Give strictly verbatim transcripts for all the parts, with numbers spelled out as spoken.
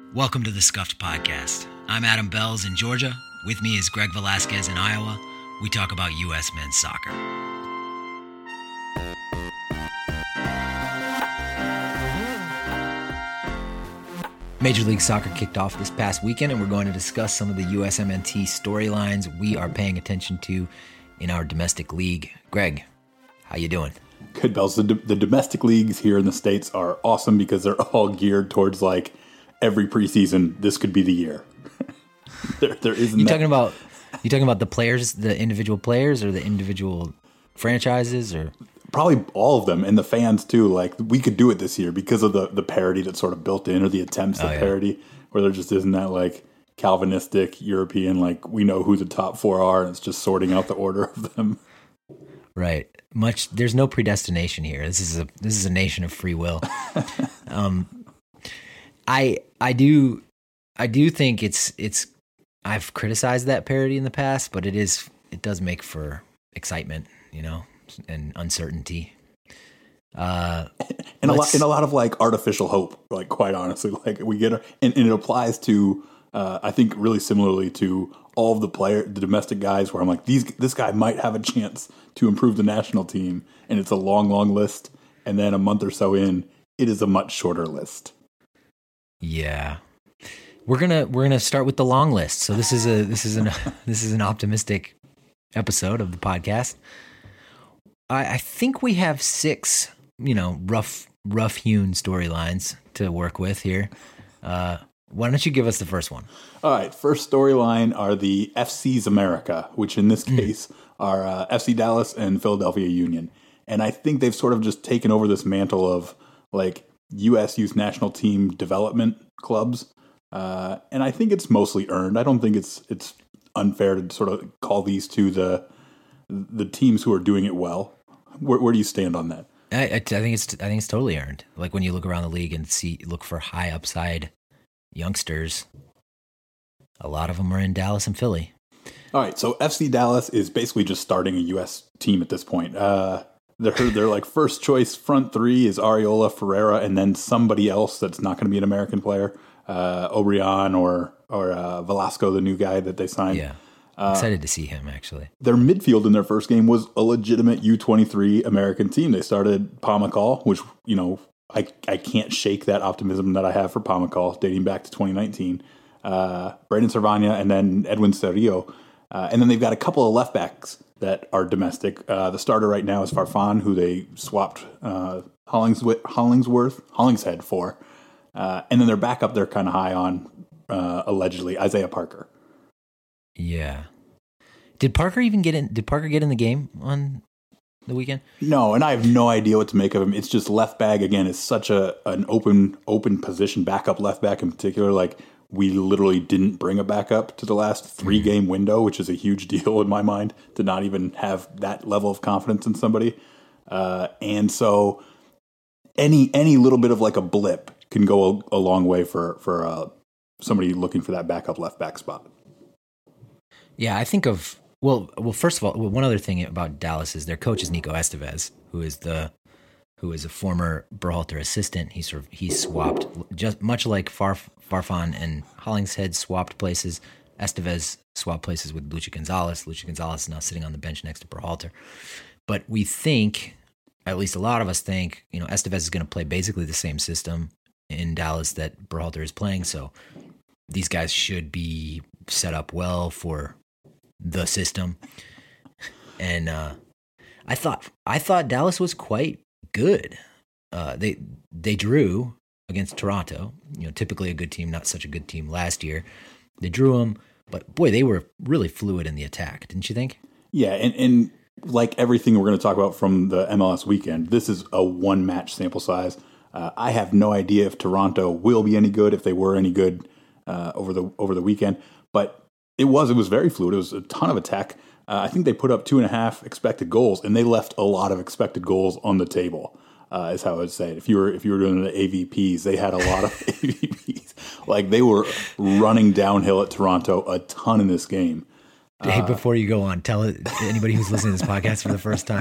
Welcome to the Scuffed Podcast. I'm Adam Bells in Georgia. With me is Greg Velasquez in Iowa. We talk about U S men's soccer. Major League Soccer kicked off this past weekend, and we're going to discuss some of the U S M N T storylines we are paying attention to in our domestic league. Greg, how you doing? Good, Bells. The, the domestic leagues here in the States are awesome because they're all geared towards, like, every preseason, this could be the year. there, there isn't You that. talking about you talking about the players, the individual players, or the individual franchises, or Probably all of them, and the fans too. Like, we could do it this year because of the, the parody that's sort of built in, or the attempts Oh, at yeah. parody, where there just isn't that, like, Calvinistic European, like, we know who the top four are, and it's just sorting out the order of them. right? Much there's no predestination here. This is a this is a nation of free will. um, I I do I do think it's it's I've criticized that parody in the past, but it is it does make for excitement, you know, and uncertainty. Uh, And a lot, let's- and a lot of, like, artificial hope, like, quite honestly. Like, we get, a, and, and it applies to, uh, I think, really similarly to all of the player, the domestic guys, where I'm like, these, this guy might have a chance to improve the national team, and it's a long, long list. And then a month or so in, it is a much shorter list. Yeah. We're gonna we're gonna start with the long list. So this is a this is an this is an optimistic episode of the podcast. I, I think we have six, you know, rough rough hewn storylines to work with here. Uh, why don't you give us the first one? All right, first storyline are the F Cs America, which in this case are uh, F C Dallas and Philadelphia Union. And I think they've sort of just taken over this mantle of, like, U S youth national team development clubs. Uh, and I think it's mostly earned. I don't think it's it's unfair to sort of call these two the the teams who are doing it well. Where, where do you stand on that? I, I, I think it's I think it's totally earned. Like, when you look around the league and see look for high upside youngsters, a lot of them are in Dallas and Philly. All right, so F C Dallas is basically just starting a U S team at this point. Uh, their their like first choice front three is Ariola, Ferreira, and then somebody else that's not going to be an American player, uh, Obrian or or uh, Velasco, the new guy that they signed. Yeah, I'm excited to see him actually. Their midfield in their first game was a legitimate U twenty-three American team. They started Pamacall, which, you know, I I can't shake that optimism that I have for Pamacall dating back to twenty nineteen. Uh, Brandon Servania, and then Edwin Cerrillo. Uh, and then they've got a couple of left backs that are domestic. Uh, the starter right now is Farfan, who they swapped uh, Hollingsworth, Hollingsworth, Hollingshead for. Uh, and then their backup they're kind of high on, uh, allegedly, Isaiah Parker. Yeah. Did Parker even get in? Did Parker get in the game on the weekend? No, and I have no idea what to make of him. It's just left back again. It's such a an open open position, backup left back in particular. Like, we literally didn't bring a backup to the last three game window, which is a huge deal in my mind to not even have that level of confidence in somebody. Uh, and so any any little bit of, like, a blip can go a, a long way for for uh, somebody looking for that backup left back spot. Yeah, I think of well, well. First of all, well, one other thing about Dallas is their coach is Nico Estevez, who is the who is a former Berhalter assistant. He sort of he swapped, just much like Farf, Farfan and Hollingshead swapped places. Estevez swapped places with Lucha Gonzalez. Lucha Gonzalez is now sitting on the bench next to Berhalter. But we think, at least a lot of us think, you know, Estevez is going to play basically the same system in Dallas that Berhalter is playing. So these guys should be set up well for the system. And uh, I thought I thought Dallas was quite good. Uh, they they drew against Toronto. You know, typically a good team, not such a good team last year. They drew them, but boy, they were really fluid in the attack, didn't you think? Yeah, and, and like everything we're going to talk about from the M L S weekend, this is a one-match sample size. Uh, I have no idea if Toronto will be any good, if they were any good uh, over the over the weekend. But it was it was very fluid. It was a ton of attack. Uh, I think they put up two and a half expected goals, and they left a lot of expected goals on the table. Uh, is how I would say it. If you were if you were doing the A V Ps, they had a lot of A V Ps. Like, they were running downhill at Toronto a ton in this game. Hey, before you go on, tell it, anybody who's listening to this podcast for the first time,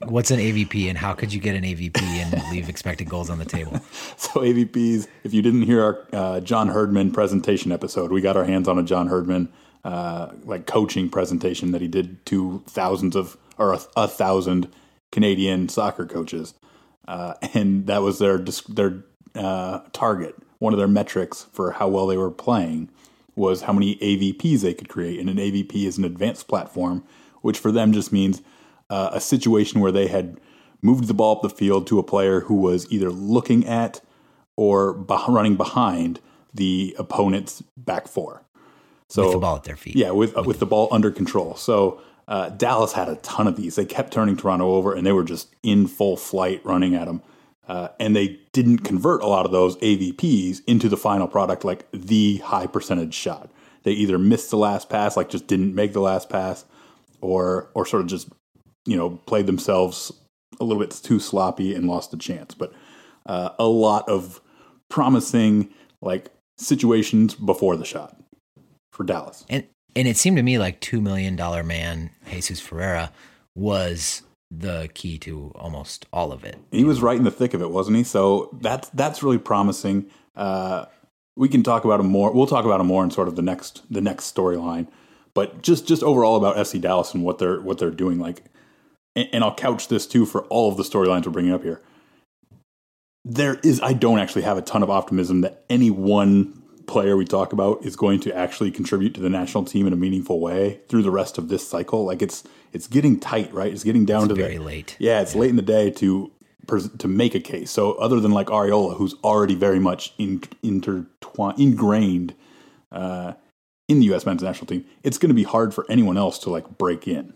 what's an A V P and how could you get an A V P and leave expected goals on the table? So A V Ps, if you didn't hear our uh, John Herdman presentation episode, we got our hands on a John Herdman uh, like coaching presentation that he did to thousands of or a, a thousand Canadian soccer coaches, uh, and that was their their uh, target. One of their metrics for how well they were playing was how many A V Ps they could create, and an A V P is an advanced platform, which for them just means uh, a situation where they had moved the ball up the field to a player who was either looking at or be- running behind the opponent's back four. So, with the ball at their feet. Yeah, with with, with the ball under control. So uh, Dallas had a ton of these. They kept turning Toronto over, and they were just in full flight running at them. Uh, and they didn't convert a lot of those A V Ps into the final product, like the high percentage shot. They either missed the last pass, like just didn't make the last pass, or or sort of just, you know, played themselves a little bit too sloppy and lost the chance. But uh, a lot of promising like situations before the shot for Dallas. And and it seemed to me like two million dollar man Jesus Ferreira was the key to almost all of it. He was right in the thick of it, wasn't he? So that's that's really promising. Uh, we can talk about him more. We'll talk about him more in sort of the next the next storyline. But just just overall about F C Dallas and what they're what they're doing, like, and, and I'll couch this too for all of the storylines we're bringing up here. There is, I don't actually have a ton of optimism that any one player we talk about is going to actually contribute to the national team in a meaningful way through the rest of this cycle. Like it's it's getting tight, right? It's getting down it's to very the, late. Yeah, it's yeah. late in the day to to make a case. So other than like Arriola, who's already very much in, intertwined, ingrained uh, in the U S men's national team, it's going to be hard for anyone else to like break in.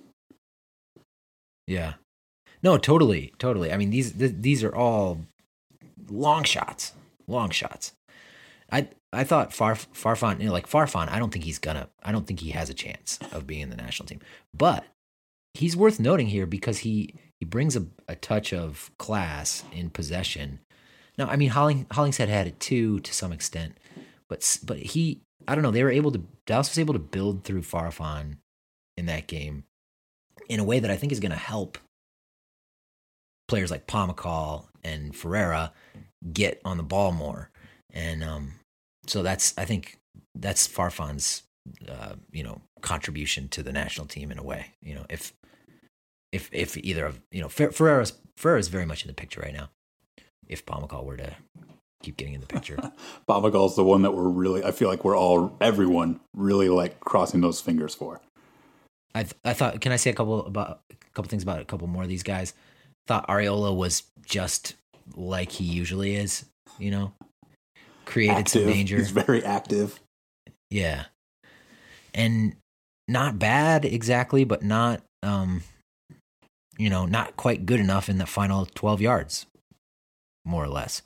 Yeah, no, totally, totally. I mean, these th- these are all long shots, long shots. I I thought Farf, Farfan, you know, like Farfan, I don't think he's gonna, I don't think he has a chance of being in the national team. But he's worth noting here because he he brings a, a touch of class in possession. Now, I mean, Holling, Hollingshead had it too to some extent, but but he, I don't know, they were able to, Dallas was able to build through Farfan in that game in a way that I think is going to help players like Pomykal and Ferreira get on the ball more. And um, so that's, I think that's Farfan's, uh, you know, contribution to the national team in a way. You know, if if if either of, you know, Ferreira's Ferreira is very much in the picture right now. If Pomykal were to keep getting in the picture, Pomakal's the one that we're really, I feel like we're all, everyone really like crossing those fingers for. I th- I thought, can I say a couple about a couple things about a couple more of these guys? Thought Arriola was just like he usually is, you know. Created active. some danger. He's very active. Yeah. And not bad exactly, but not, um, you know, not quite good enough in the final twelve yards, more or less.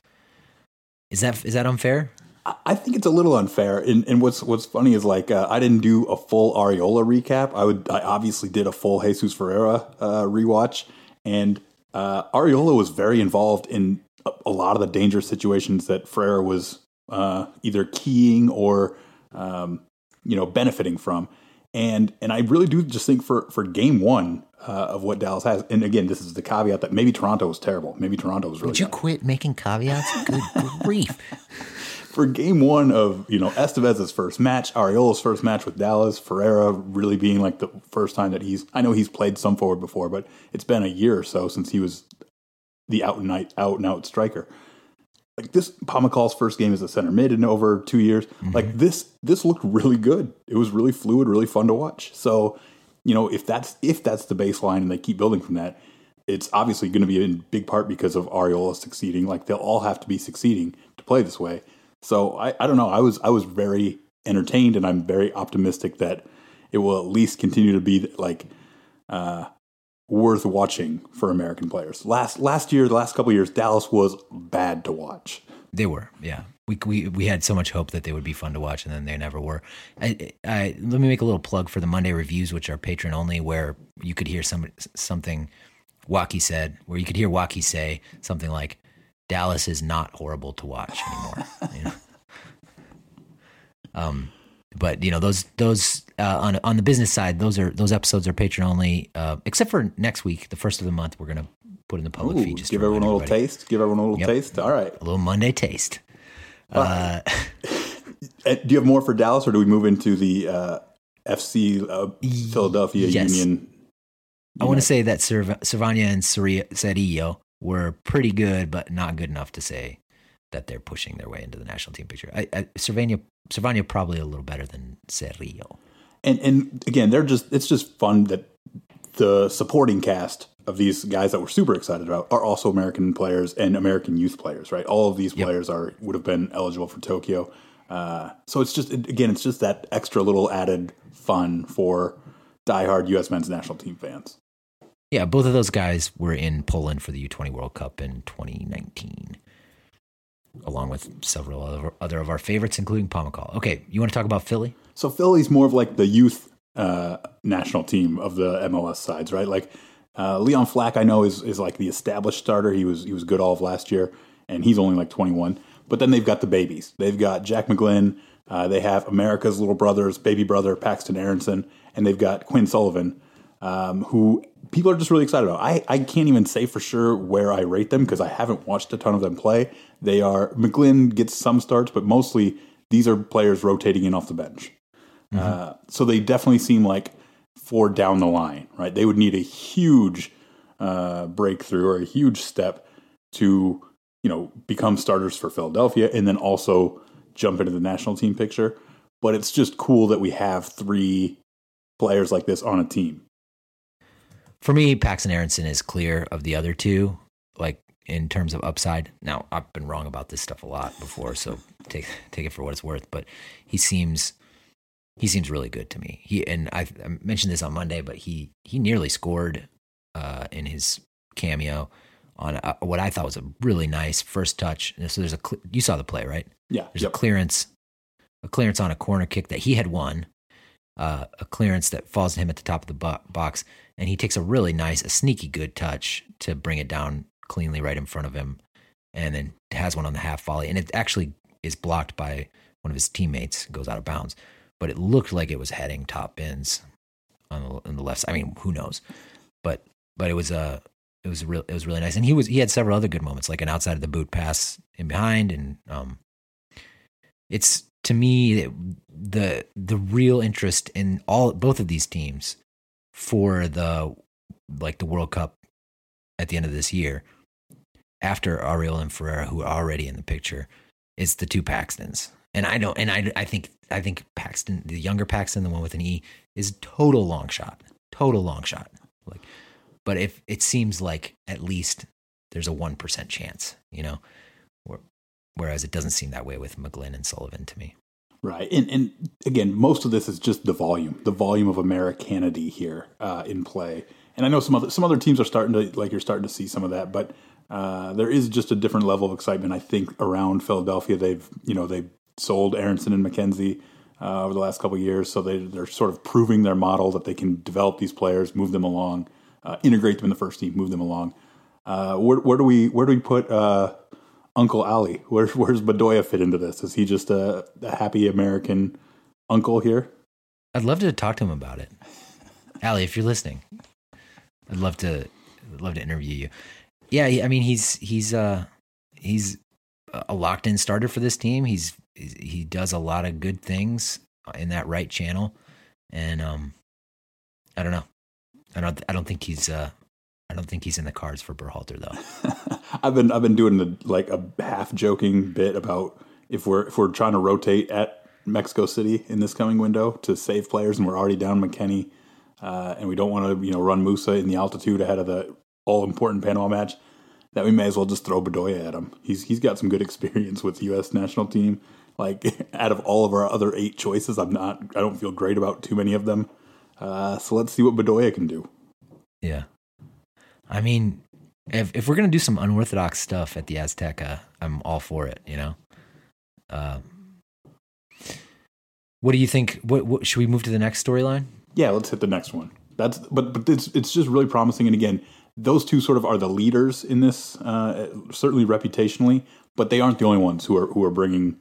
Is that is that unfair? I think it's a little unfair. And, and what's what's funny is like uh, I didn't do a full Arriola recap. I would I obviously did a full Jesus Ferreira uh, rewatch, and uh, Arriola was very involved in a, a lot of the dangerous situations that Ferreira was Uh, either keying or, um, you know, benefiting from. And and I really do just think for, for game one uh, of what Dallas has, and again, this is the caveat that maybe Toronto was terrible. Maybe Toronto was really Would you bad. quit making caveats? Good grief. For game one of, you know, Estevez's first match, Arriola's first match with Dallas, Ferreira really being like the first time that he's, I know he's played some forward before, but it's been a year or so since he was the out and out, out, and out striker. Like this, Pomakal's first game as a center mid in over two years. Mm-hmm. Like this, this looked really good. It was really fluid, really fun to watch. So, you know, if that's if that's the baseline and they keep building from that, it's obviously going to be in big part because of Arriola succeeding. Like they'll all have to be succeeding to play this way. So I, I don't know. I was I was very entertained, and I'm very optimistic that it will at least continue to be like uh, worth watching for American players. Last last year, the last couple of years, Dallas was bad to watch. They were, yeah. We we we had so much hope that they would be fun to watch, and then they never were. I, I let me make a little plug for the Monday reviews, which are patron only, where you could hear some something Waukee said, where you could hear Waukee say something like, "Dallas is not horrible to watch anymore." You know? Um, but you know those those uh, on on the business side, those are those episodes are patron only, uh, except for next week, the first of the month. We're gonna put in the public Ooh, feed. Just give everyone a little everybody. taste. Give everyone a little Yep. taste. All right. A little Monday taste. Uh, Uh, Do you have more for Dallas, or do we move into the uh, F C uh, Philadelphia yes. Union? I want to say that Cerv- Cervania and Ceria- Cerillo were pretty good, but not good enough to say that they're pushing their way into the national team picture. I, I, Cervania, Cervania probably a little better than Cerillo. And and again, they're just it's just fun that the supporting cast of these guys that we're super excited about are also American players and American youth players, right? All of these Yep. players are would have been eligible for Tokyo. Uh, so it's just again, it's just that extra little added fun for diehard U S men's national team fans. Yeah, both of those guys were in Poland for the U twenty World Cup in twenty nineteen, along with several other, other of our favorites, including Pomykal. Okay, you want to talk about Philly? So Philly's more of like the youth uh, national team of the M L S sides, right? Like uh, Leon Flack, I know is is like the established starter. He was he was good all of last year, and he's only like twenty-one. But then they've got the babies. They've got Jack McGlynn. Uh, they have America's little brothers, baby brother Paxton Aronson, and they've got Quinn Sullivan, um, who people are just really excited about. I, I can't even say for sure where I rate them because I haven't watched a ton of them play. They are McGlynn gets some starts, but mostly these are players rotating in off the bench. Mm-hmm. Uh, so they definitely seem like for down the line, right? They would need a huge uh, breakthrough or a huge step to, you know, become starters for Philadelphia and then also jump into the national team picture. But it's just cool that we have three players like this on a team. For me, Paxton Aronson is clear of the other two, like in terms of upside. Now, I've been wrong about this stuff a lot before, so take take it for what it's worth. But he seems he seems really good to me. He and I, I mentioned this on Monday, but he he nearly scored uh, in his cameo on a, what I thought was a really nice first touch. So there's a you saw the play, right? Yeah. There's yep. a clearance, a clearance on a corner kick that he had won. Uh, a clearance that falls to him at the top of the bo- box, and he takes a really nice, a sneaky good touch to bring it down cleanly right in front of him, and then has one on the half volley, and it actually is blocked by one of his teammates, goes out of bounds, but it looked like it was heading top bins on the, on the left side. I mean, who knows? But but it was a it was a real it was really nice, and he was he had several other good moments, like an outside of the boot pass in behind, and um, it's. To me, the the real interest in all both of these teams for the like the World Cup at the end of this year, after Ariel and Ferreira, who are already in the picture, is the two Paxtons. And I don't, and I I think I think Paxton, the younger Paxton, the one with an E, is total long shot, total long shot. Like, but if it seems like at least there's a one percent chance, you know. Whereas it doesn't seem that way with McGlynn and Sullivan to me. Right. And, and again, most of this is just the volume, the volume of Americanity here uh, in play. And I know some other some other teams are starting to, like you're starting to see some of that, but uh, there is just a different level of excitement, I think, around Philadelphia. They've, you know, they've sold Aronson and McKenzie uh, over the last couple of years. So they, they're sort of proving their model that they can develop these players, move them along, uh, integrate them in the first team, move them along. Uh, where, where do we, where do we put, uh, Uncle Ali? Where's where's Bedoya fit into this? Is he just a, a happy American uncle here? I'd love to talk to him about it. Ali, if you're listening, I'd love to I'd love to interview you. Yeah, I mean he's he's uh he's a locked in starter for this team. He's he does a lot of good things in that right channel, and um, I don't know. I don't I don't think he's uh I don't think he's in the cards for Berhalter though. I've been I've been doing the, like a half joking bit about if we're if we're trying to rotate at Mexico City in this coming window to save players, and we're already down McKennie, uh, and we don't want to you know run Musa in the altitude ahead of the all important Panama match, that we may as well just throw Bedoya at him. He's he's got some good experience with the U S national team. Like out of all of our other eight choices, I'm not I don't feel great about too many of them. Uh, so let's see what Bedoya can do. Yeah. I mean, if if we're gonna do some unorthodox stuff at the Azteca, I'm all for it. You know. Uh, what do you think? What, what should we move to the next storyline? Yeah, let's hit the next one. That's but but it's it's just really promising. And again, those two sort of are the leaders in this, uh, certainly reputationally, but they aren't the only ones who are who are bringing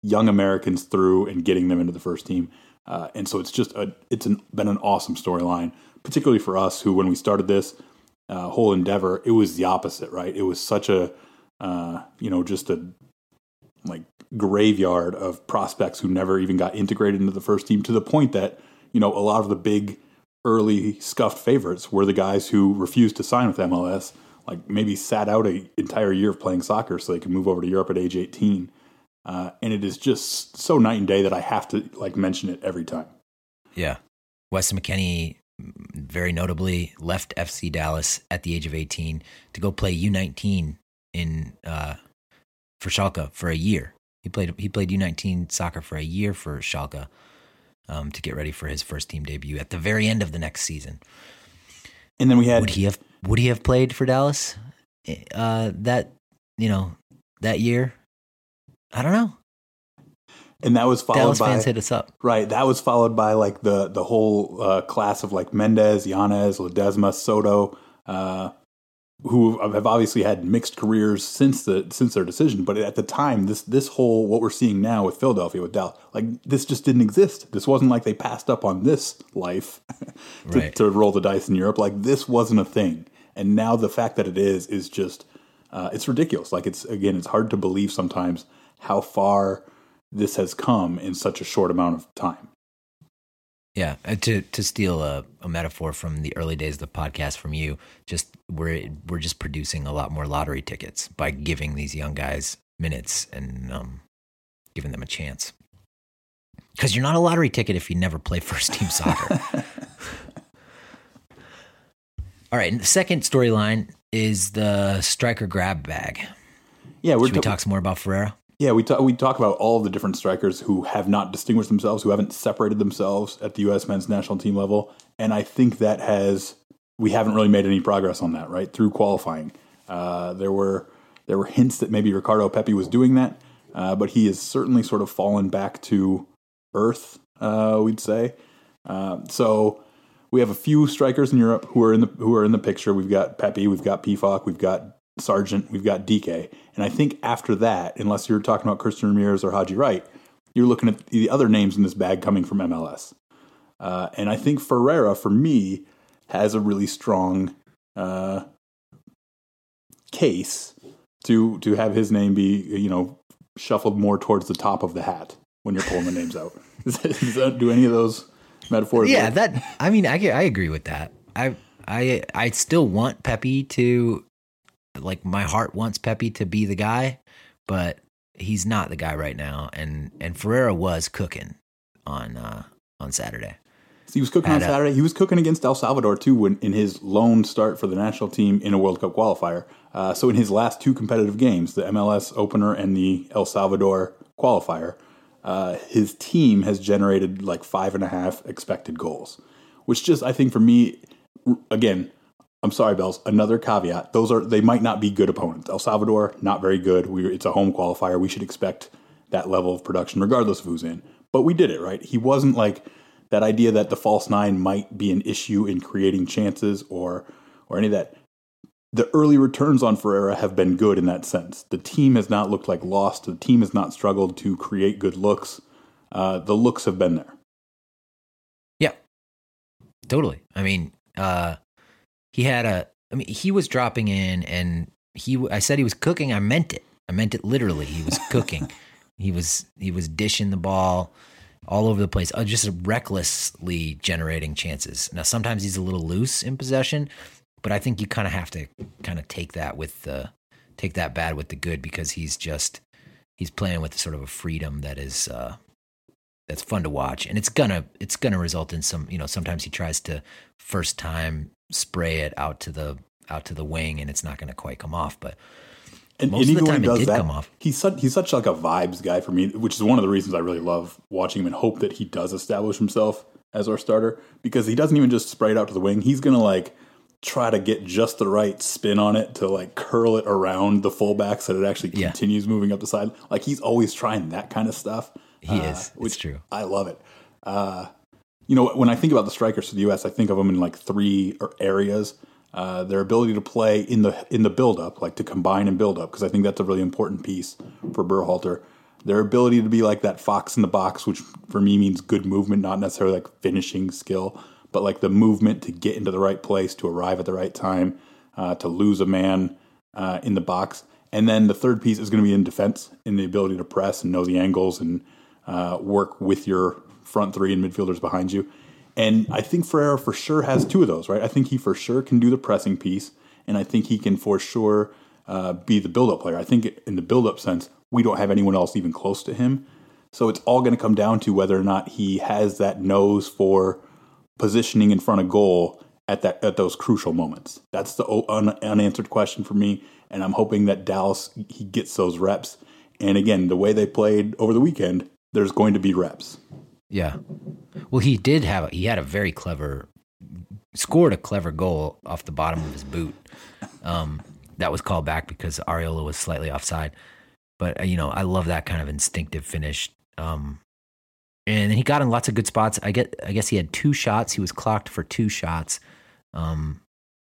young Americans through and getting them into the first team. Uh, and so it's just a, it's an, been an awesome storyline, particularly for us who, when we started this uh, whole endeavor, it was the opposite, right? It was such a, uh, you know, just a like graveyard of prospects who never even got integrated into the first team, to the point that, you know, a lot of the big early scuffed favorites were the guys who refused to sign with M L S, like maybe sat out an entire year of playing soccer so they could move over to Europe at age eighteen. Uh, and it is just so night and day that I have to like mention it every time. Yeah. Weston McKennie, very notably, left F C Dallas at the age of eighteen to go play U nineteen in uh, for Schalke for a year. He played he played U nineteen soccer for a year for Schalke um, to get ready for his first team debut at the very end of the next season. And then we had would he have would he have played for Dallas uh, that you know that year? I don't know. And that was followed Dallas by fans hit us up. Right. That was followed by like the the whole uh, class of like Mendez, Yanez, Ledesma, Soto, uh, who have obviously had mixed careers since the since their decision. But at the time, this this whole what we're seeing now with Philadelphia with Dallas, like this just didn't exist. This wasn't like they passed up on this life to, right. to roll the dice in Europe. Like this wasn't a thing. And now the fact that it is is just uh, it's ridiculous. Like it's again, it's hard to believe sometimes how far this has come in such a short amount of time. Yeah, to to steal a, a metaphor from the early days of the podcast from you, just we're we're just producing a lot more lottery tickets by giving these young guys minutes and um, giving them a chance. Because you're not a lottery ticket if you never play first team soccer. All right, and the second storyline is the striker grab bag. Yeah, we're Should we t- talk some more about Ferreira? Yeah, we talk we talk about all the different strikers who have not distinguished themselves, who haven't separated themselves at the U S men's national team level, and I think that has we haven't really made any progress on that, right? Through qualifying, uh, there were there were hints that maybe Ricardo Pepi was doing that, uh, but he has certainly sort of fallen back to earth, uh, we'd say. Uh, so we have a few strikers in Europe who are in the who are in the picture. We've got Pepi, we've got P F O C, we've got Sargent, we've got D K. And I think after that, unless you're talking about Christian Ramirez or Haji Wright, you're looking at the other names in this bag coming from M L S. Uh, and I think Ferreira, for me, has a really strong uh, case to to have his name be, you know, shuffled more towards the top of the hat when you're pulling the names out. Does that, does that, do any of those metaphors Yeah, work? that. I mean, I I agree with that. I I I still want Pepi to. Like my heart wants Pepi to be the guy, but he's not the guy right now. And and Ferreira was cooking on uh, on Saturday. So he was cooking on Saturday. He was cooking against El Salvador too, when in his lone start for the national team in a World Cup qualifier. Uh, so in his last two competitive games, the M L S opener and the El Salvador qualifier, uh, his team has generated like five and a half expected goals, which just I think for me, again. I'm sorry, Bells. Another caveat. Those are they might not be good opponents. El Salvador, not very good. We, it's a home qualifier. We should expect that level of production regardless of who's in. But we did it, right? He wasn't like that idea that the false nine might be an issue in creating chances or or any of that. The early returns on Ferreira have been good in that sense. The team has not looked like lost. The team has not struggled to create good looks. Uh, the looks have been there. Yeah, totally. I mean, uh, He had a, I mean, he was dropping in and he, I said he was cooking. I meant it. I meant it literally. He was cooking. he was, he was dishing the ball all over the place, uh, just recklessly generating chances. Now, sometimes he's a little loose in possession, but I think you kind of have to kind of take that with the, take that bad with the good because he's just, he's playing with sort of a freedom that is, uh, that's fun to watch. And it's gonna, it's gonna result in some, you know, sometimes he tries to first time spray it out to the out to the wing, and it's not going to quite come off. But and, most and of the time, he does it did that, come off. He's such, he's such like a vibes guy for me, which is one of the reasons I really love watching him and hope that he does establish himself as our starter because he doesn't even just spray it out to the wing. He's going to like try to get just the right spin on it to like curl it around the fullback so that it actually yeah. continues moving up the side. Like he's always trying that kind of stuff. He uh, is. Which it's true. I love it. Uh, you know, when I think about the strikers for the U S, I think of them in like three areas. Uh, their ability to play in the in the build up, like to combine and build up, because I think that's a really important piece for Berhalter. their ability to be like that fox in the box, which for me means good movement, not necessarily like finishing skill, but like the movement to get into the right place, to arrive at the right time, uh, to lose a man uh, in the box. And then the third piece is going to be in defense, in the ability to press and know the angles and uh, work with your front three and midfielders behind you. And I think Ferreira for sure has two of those, right? I think he for sure can do the pressing piece, and I think he can for sure uh, be the build-up player. I think in the build-up sense, we don't have anyone else even close to him. So it's all going to come down to whether or not he has that nose for positioning in front of goal at that at those crucial moments. That's the un- unanswered question for me, and I'm hoping that Dallas, he gets those reps. And again, the way they played over the weekend, there's going to be reps. Yeah. Well, he did have, he had a very clever, scored a clever goal off the bottom of his boot. Um, that was called back because Arriola was slightly offside. But, uh, you know, I love that kind of instinctive finish. Um, and he got in lots of good spots. I get, I guess he had two shots. He was clocked for two shots. Um,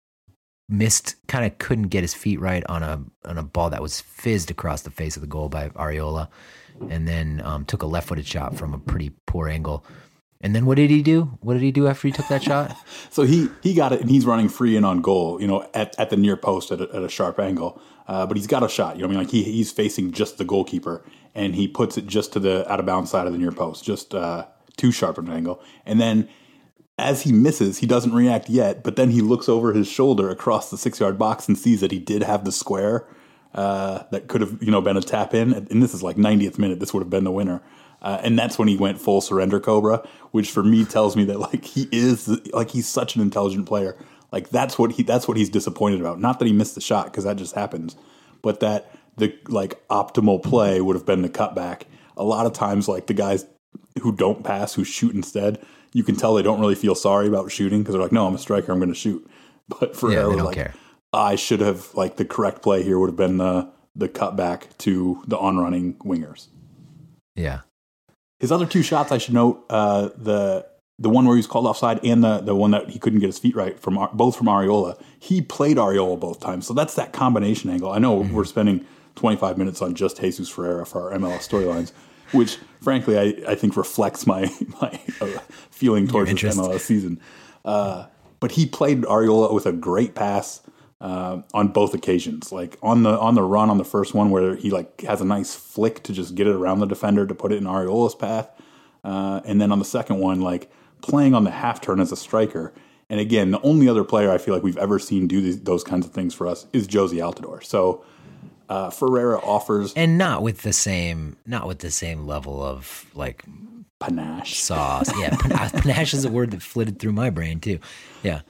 missed, kind of couldn't get his feet right on a on a ball that was fizzed across the face of the goal by Arriola. And then um, took a left-footed shot from a pretty poor angle. And then what did he do? What did he do after he took that shot? So he he got it, and he's running free in on goal, you know, at, at the near post at a, at a sharp angle. Uh, but he's got a shot, you know what I mean? Like he he's facing just the goalkeeper, and he puts it just to the out-of-bounds side of the near post, just uh, too sharp of an angle. And then as he misses, he doesn't react yet, but then he looks over his shoulder across the six-yard box and sees that he did have the square. Uh, that could have, you know, been a tap in, and this is like ninetieth minute. This would have been the winner, uh, and that's when he went full surrender Cobra, which for me tells me that like he is like he's such an intelligent player. Like that's what he that's what he's disappointed about. Not that he missed the shot because that just happens, but that the like optimal play would have been the cutback. A lot of times, like the guys who don't pass, who shoot instead, you can tell they don't really feel sorry about shooting because they're like, no, I'm a striker, I'm going to shoot. But for yeah, they don't like, care. I should have, like, the correct play here would have been the the cutback to the on-running wingers. Yeah. His other two shots, I should note, uh, the the one where he was called offside and the, the one that he couldn't get his feet right, from both from Arriola. He played Arriola both times, so that's that combination angle. I know mm-hmm. we're spending twenty-five minutes on just Jesus Ferreira for our M L S storylines, which, frankly, I, I think reflects my, my uh, feeling towards this M L S season. Uh, but he played Arriola with a great pass. Uh, on both occasions, like on the on the run on the first one where he like has a nice flick to just get it around the defender to put it in Arriola's path, uh, and then on the second one, like playing on the half turn as a striker. And again, the only other player I feel like we've ever seen do these, those kinds of things for us is Jozy Altidore. So uh, Ferreira offers, and not with the same, not with the same level of like panache sauce. Yeah, panache is a word that flitted through my brain too. Yeah,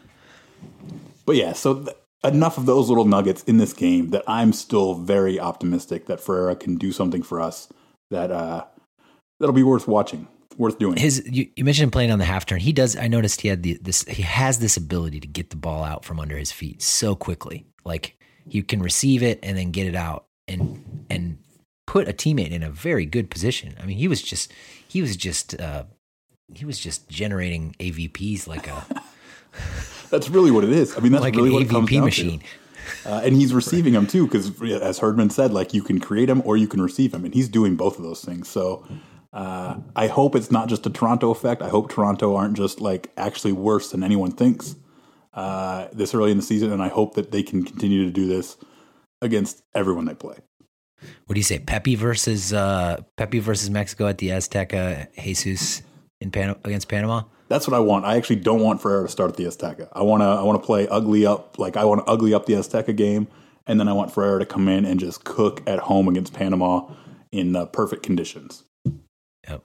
but yeah, so. Th- Enough of those little nuggets in this game that I'm still very optimistic that Ferreira can do something for us that uh, that'll be worth watching, worth doing. His you, you mentioned him playing on the half turn. He does. I noticed he had the, this. He has this ability to get the ball out from under his feet so quickly. Like he can receive it and then get it out and and put a teammate in a very good position. I mean, he was just he was just uh, he was just generating A V Ps like a. That's really what it is. I mean, that's like really an what it comes down machine. to. Uh, and he's receiving them too, because as Herdman said, like you can create them or you can receive them, and he's doing both of those things. So uh, I hope it's not just a Toronto effect. I hope Toronto aren't just like actually worse than anyone thinks uh, this early in the season, and I hope that they can continue to do this against everyone they play. What do you say, Pepe versus uh, Pepe versus Mexico at the Azteca, Jesus in Pan- against Panama? That's what I want. I actually don't want Ferreira to start at the Azteca. I want to. I want to play ugly up. Like I want to ugly up the Azteca game, and then I want Ferreira to come in and just cook at home against Panama in uh, perfect conditions. Yep.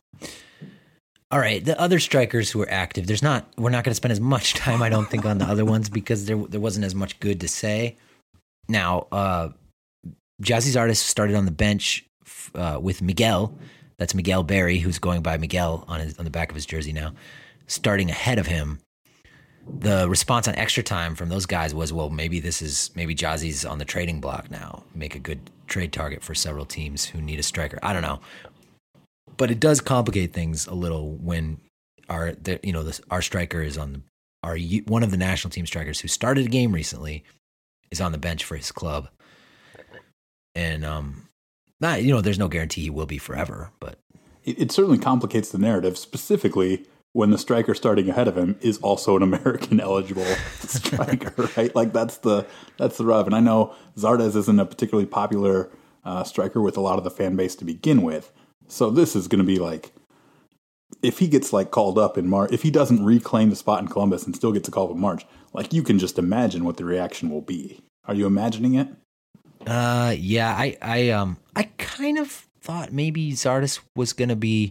All right, the other strikers who are active. There's not. We're not going to spend as much time, I don't think, on the other ones because there there wasn't as much good to say. Now, uh, Gyasi Zardes started on the bench uh, with Miguel. That's Miguel Berry, who's going by Miguel on his, on the back of his jersey now, starting ahead of him. The response on extra time from those guys was, well, maybe this is maybe Gyasi's on the trading block now. Make a good trade target for several teams who need a striker. I don't know, but it does complicate things a little when our the, you know the, our striker is on the, our one of the national team strikers who started a game recently is on the bench for his club, and um. Not, you know, there's no guarantee he will be forever, but it, it certainly complicates the narrative, specifically when the striker starting ahead of him is also an American eligible striker, right? Like that's the that's the rub. And I know Zardes isn't a particularly popular uh, striker with a lot of the fan base to begin with, so this is going to be like, if he gets like called up in March, if he doesn't reclaim the spot in Columbus and still gets a call up in March, like you can just imagine what the reaction will be. Are you imagining it? Uh, yeah, I, I, um, I kind of thought maybe Zardes was going to be,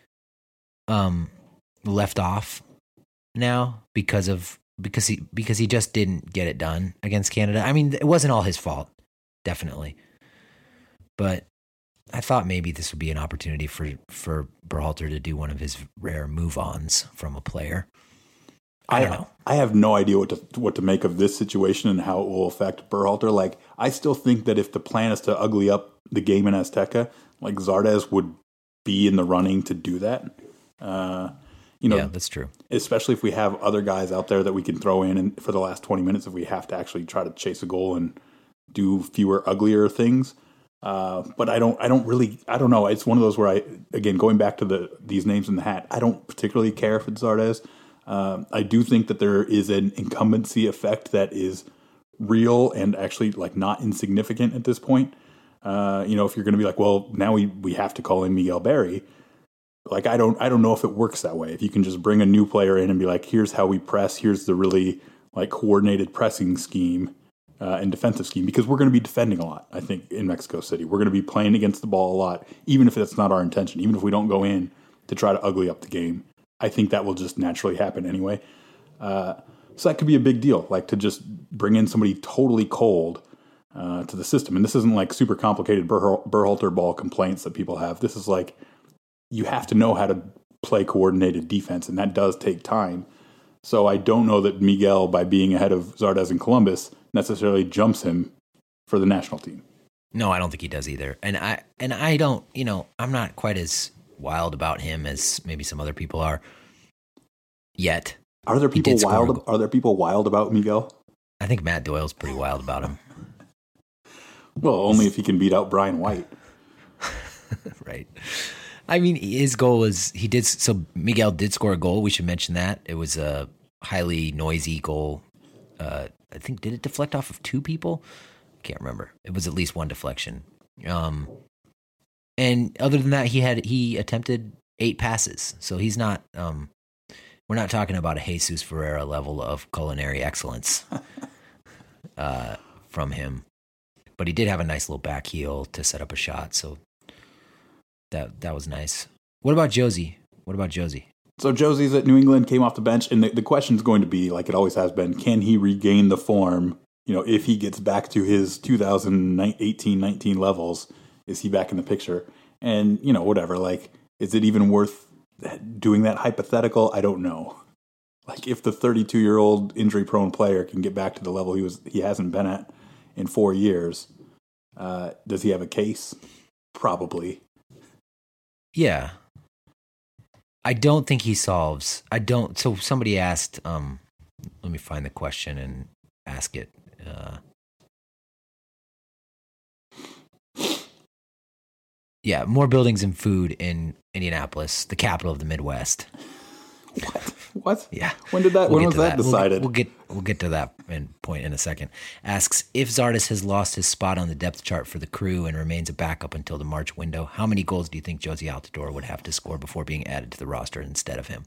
um, left off now because of, because he, because he just didn't get it done against Canada. I mean, it wasn't all his fault, definitely. But I thought maybe this would be an opportunity for, for Berhalter to do one of his rare move-ons from a player. I don't know. I have no idea what to what to make of this situation and how it will affect Berhalter. Like, I still think that if the plan is to ugly up the game in Azteca, like Zardes would be in the running to do that. Uh, you know, yeah, that's true. Especially if we have other guys out there that we can throw in and for the last twenty minutes if we have to actually try to chase a goal and do fewer, uglier things. Uh, but I don't, I don't really, I don't know. It's one of those where I, again, going back to the these names in the hat, I don't particularly care if it's Zardes. Um, I do think that there is an incumbency effect that is real and actually like not insignificant at this point. Uh, you know, if you're going to be like, well, now we, we have to call in Miguel Berry. Like, I don't, I don't know if it works that way. If you can just bring a new player in and be like, here's how we press, here's the really like coordinated pressing scheme uh, and defensive scheme, because we're going to be defending a lot. I think in Mexico City, we're going to be playing against the ball a lot, even if that's not our intention, even if we don't go in to try to ugly up the game. I think that will just naturally happen anyway. Uh, so that could be a big deal, like to just bring in somebody totally cold uh, to the system. And this isn't like super complicated Ber- Berhalter ball complaints that people have. This is like, you have to know how to play coordinated defense, and that does take time. So I don't know that Miguel, by being ahead of Zardes in Columbus, necessarily jumps him for the national team. No, I don't think he does either. And I and I don't, you know, I'm not quite as wild about him as maybe some other people are yet. Are there people wild? Are there people wild about Miguel? I think Matt Doyle's pretty wild about him. Well, only if he can beat out Brian White. Right. I mean, his goal was, he did, so Miguel did score a goal. We should mention that. It was a highly noisy goal. Uh, I think, did it deflect off of two people? I can't remember. It was at least one deflection. Um, And other than that, he had he attempted eight passes. So he's not. Um, we're not talking about a Jesus Ferreira level of culinary excellence uh, from him, but he did have a nice little back heel to set up a shot. So that that was nice. What about Jozy? What about Jozy? So Jozy's at New England, came off the bench, and the, the question is going to be, like it always has been, can he regain the form? You know, if he gets back to his two thousand eighteen nineteen levels. Is he back in the picture? And, you know, whatever, like, is it even worth doing that hypothetical? I don't know. Like, if the thirty-two-year-old injury-prone player can get back to the level he was he hasn't been at in four years, uh, does he have a case? Probably. Yeah. I don't think he solves. I don't. So somebody asked, um, let me find the question and ask it. Uh, Yeah, more buildings and food in Indianapolis, the capital of the Midwest. What? What? Yeah. When did that? We'll when was that, that decided? We'll get, we'll get we'll get to that in, point in a second. Asks, if Zardes has lost his spot on the depth chart for the Crew and remains a backup until the March window, how many goals do you think Jozy Altidore would have to score before being added to the roster instead of him?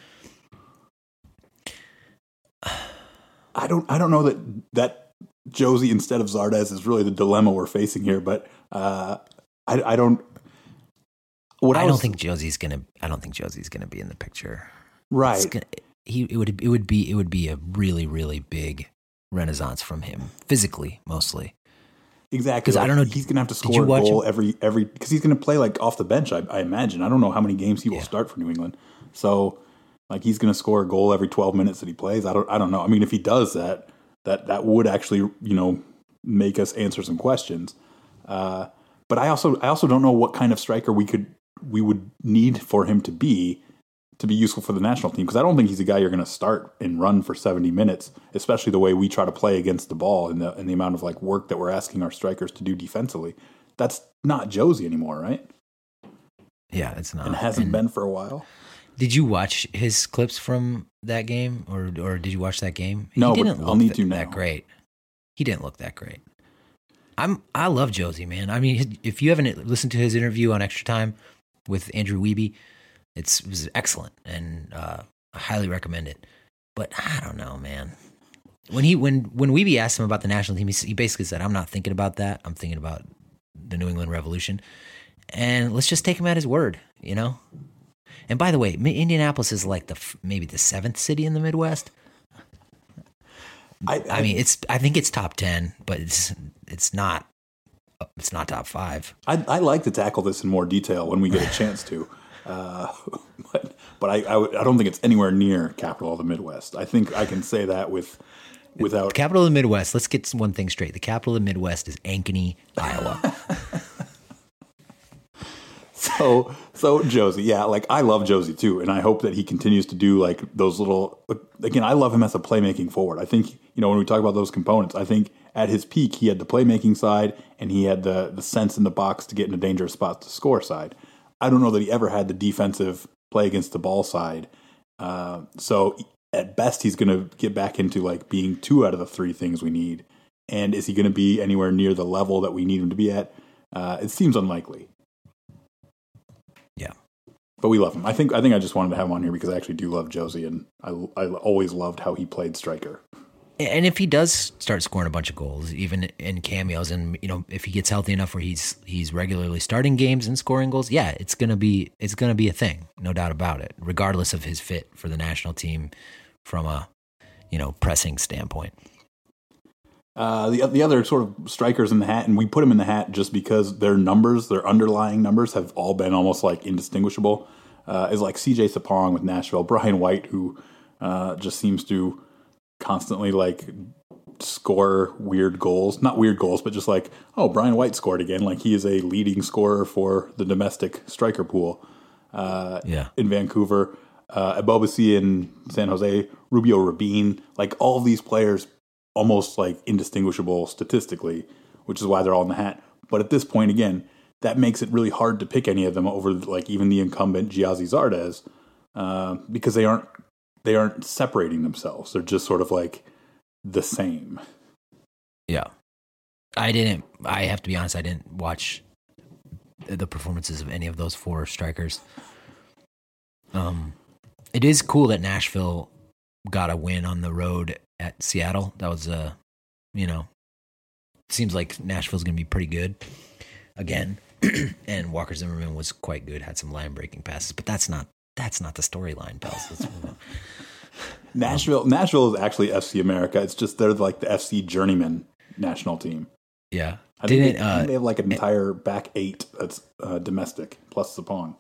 I don't. I don't know that that Jozy instead of Zardes is really the dilemma we're facing here, but uh, I, I don't. What I, I was, don't think Jozy's gonna. I don't think Jozy's gonna be in the picture. Right. Gonna, he it would it would be it would be a really really big renaissance from him physically mostly. Exactly. Because like, I don't know. He's gonna have to score a goal him? every every because he's gonna play like off the bench. I, I imagine. I don't know how many games he will yeah. start for New England. So like he's gonna score a goal every twelve minutes that he plays. I don't. I don't know. I mean, if he does that, that that would actually you know make us answer some questions. Uh, but I also I also don't know what kind of striker we could. we would need for him to be to be useful for the national team, because I don't think he's a guy you're going to start and run for seventy minutes, especially the way we try to play against the ball and the and the amount of like work that we're asking our strikers to do defensively. that's not Josie anymore, right? Yeah, it's not. And hasn't and been for a while. Did you watch his clips from that game, or or did you watch that game? No, he but didn't I'll look need that, to now. that great. He didn't look that great. I'm I love Josie, man. I mean, if you haven't listened to his interview on Extra Time with Andrew Wiebe, it's it was excellent, and uh, I highly recommend it. But I don't know, man. When he when when Wiebe asked him about the national team, he, he basically said, "I'm not thinking about that. I'm thinking about the New England Revolution." And let's just take him at his word, you know? And by the way, Indianapolis is like the maybe the seventh city in the Midwest. I, I, I mean, it's I think it's top ten, but it's it's not it's not top five. I'd, I'd like to tackle this in more detail when we get a chance to, uh, but but I I, w- I don't think it's anywhere near capital of the Midwest. I think I can say that with without the capital of the Midwest. Let's get one thing straight: the capital of the Midwest is Ankeny, Iowa. So, so Josie, yeah, like I love Josie too, and I hope that he continues to do like those little. Again, I love him as a playmaking forward. I think you know when we talk about those components, I think at his peak he had the playmaking side and he had the the sense in the box to get into dangerous spots to score side. I don't know that he ever had the defensive play against the ball side. Uh, so at best, he's going to get back into like being two out of the three things we need. And is he going to be anywhere near the level that we need him to be at? Uh, it seems unlikely. Yeah, but we love him. I think I think I just wanted to have him on here because I actually do love Josie, and I I always loved how he played striker. And if he does start scoring a bunch of goals, even in cameos, and you know if he gets healthy enough where he's he's regularly starting games and scoring goals, yeah, it's gonna be it's gonna be a thing, no doubt about it. Regardless of his fit for the national team, from a you know pressing standpoint. Uh, the the other sort of strikers in the hat, and we put them in the hat just because their numbers, their underlying numbers, have all been almost like indistinguishable. Uh, is like C J Sapong with Nashville, Brian White, who uh, just seems to constantly like score weird goals, not weird goals, but just like, oh, Brian White scored again. Like he is a leading scorer for the domestic striker pool. Uh, yeah. In Vancouver, uh, Ebobisse in San Jose, Rubio Rabin, like all of these players. Almost like indistinguishable statistically, which is why they're all in the hat. But at this point, again, that makes it really hard to pick any of them over like even the incumbent Giazzi Zardes uh, because they aren't they aren't separating themselves. They're just sort of like the same. Yeah, I didn't. I have to be honest. I didn't watch the performances of any of those four strikers. Um, it is cool that Nashville got a win on the road at Seattle. That was, uh, you know, seems like Nashville's going to be pretty good again. And Walker Zimmerman was quite good, had some line breaking passes, but that's not that's not the storyline, pals. Let's move on. Nashville, um, Nashville is actually F C America. It's just they're like the F C journeyman national team. Yeah, I think, Didn't, they, I uh, think they have like an entire back eight that's uh, domestic plus Sapong.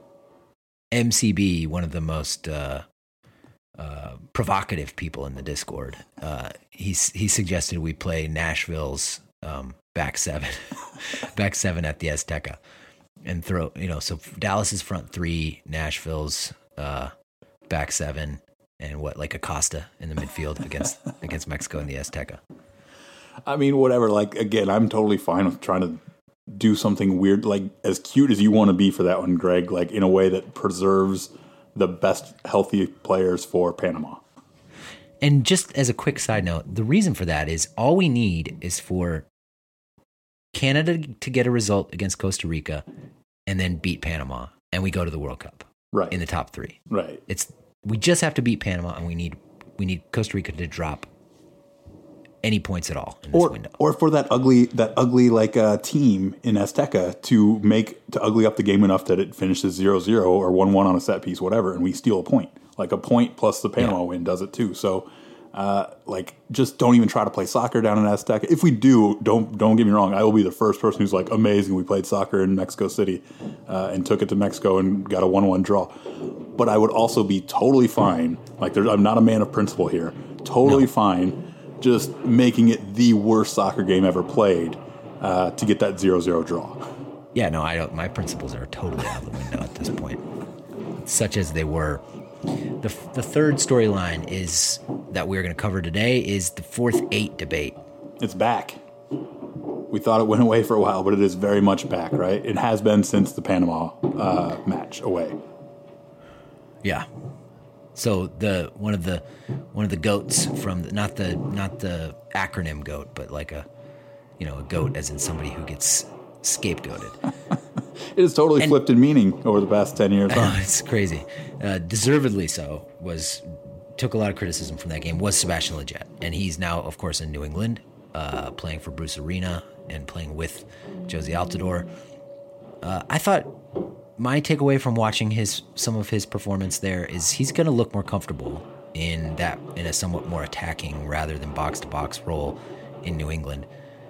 M C B, one of the most uh, uh, provocative people in the Discord, uh, he he suggested we play Nashville's um, back seven, back seven at the Azteca, and throw you know so Dallas's front three, Nashville's uh, back seven, and what like Acosta in the midfield against against Mexico in the Azteca. I mean, whatever. Like again, I'm totally fine with trying to do something weird, like as cute as you want to be for that one, Greg, like in a way that preserves the best healthy players for Panama. And just as a quick side note, the reason for that is all we need is for Canada to get a result against Costa Rica and then beat Panama, and we go to the World Cup right in the top three. Right. It's we just have to beat Panama, and we need we need Costa Rica to drop any points at all in this or, window. Or for that ugly, that ugly like uh, team in Azteca to make to ugly up the game enough that it finishes zero zero or one one on a set piece, whatever, and we steal a point. Like a point plus the Panama yeah. win does it too. So, uh, like, just don't even try to play soccer down in Azteca. If we do, don't don't get me wrong. I will be the first person who's like, amazing. We played soccer in Mexico City uh, and took it to Mexico and got a one one draw. But I would also be totally fine. Like, there's, I'm not a man of principle here. Totally no. fine. Just making it the worst soccer game ever played uh, to get that zero zero draw. Yeah, no, I don't. My principles are totally out the window at this point, such as they were. The the third storyline is that we're going to cover today is the fourth eight debate. It's back. We thought it went away for a while, but it is very much back, right? It has been since the Panama uh, match away. Yeah. So the one of the one of the goats from the, not the not the acronym goat, but like a you know a goat as in somebody who gets scapegoated. It has totally And- flipped in meaning over the past ten years. Huh? It's crazy. Uh, deservedly so. Was took a lot of criticism from that game. Was Sebastian Lletget, and he's now, of course, in New England, uh, playing for Bruce Arena and playing with Josie Altidore. Uh, I thought my takeaway from watching his some of his performance there is he's going to look more comfortable in that in a somewhat more attacking rather than box to box role in New England.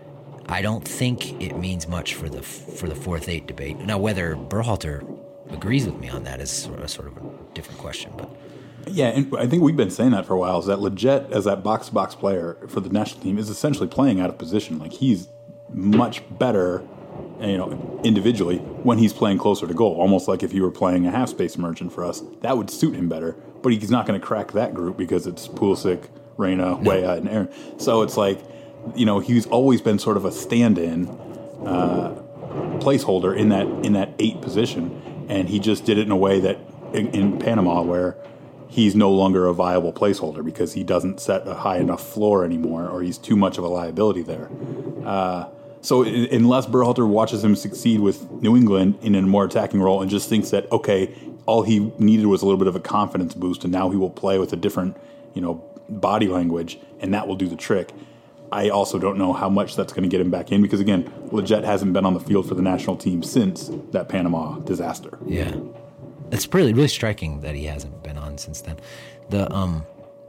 I don't think it means much for the for the fourth eight debate. Now, whether Berhalter agrees with me on that is sort of, sort of a different question. But Yeah, and I think we've been saying that for a while, is that Lletget, as that box-to-box player for the national team, is essentially playing out of position. Like, he's much better, you know, individually when he's playing closer to goal. Almost like if he were playing a half-space merchant for us, that would suit him better. But he's not going to crack that group because it's Pulisic, Reyna, Weah, and Aaron. So it's like, you know, he's always been sort of a stand-in uh, placeholder in that in that eight position, and he just did it in a way that in, in Panama where he's no longer a viable placeholder because he doesn't set a high enough floor anymore, or he's too much of a liability there. Uh, so i- unless Berhalter watches him succeed with New England in a more attacking role and just thinks that, okay, all he needed was a little bit of a confidence boost and now he will play with a different, you know, body language and that will do the trick. I also don't know how much that's going to get him back in because, again, Lletget hasn't been on the field for the national team since that Panama disaster. yeah, it's really really striking that he hasn't been on since then. The um,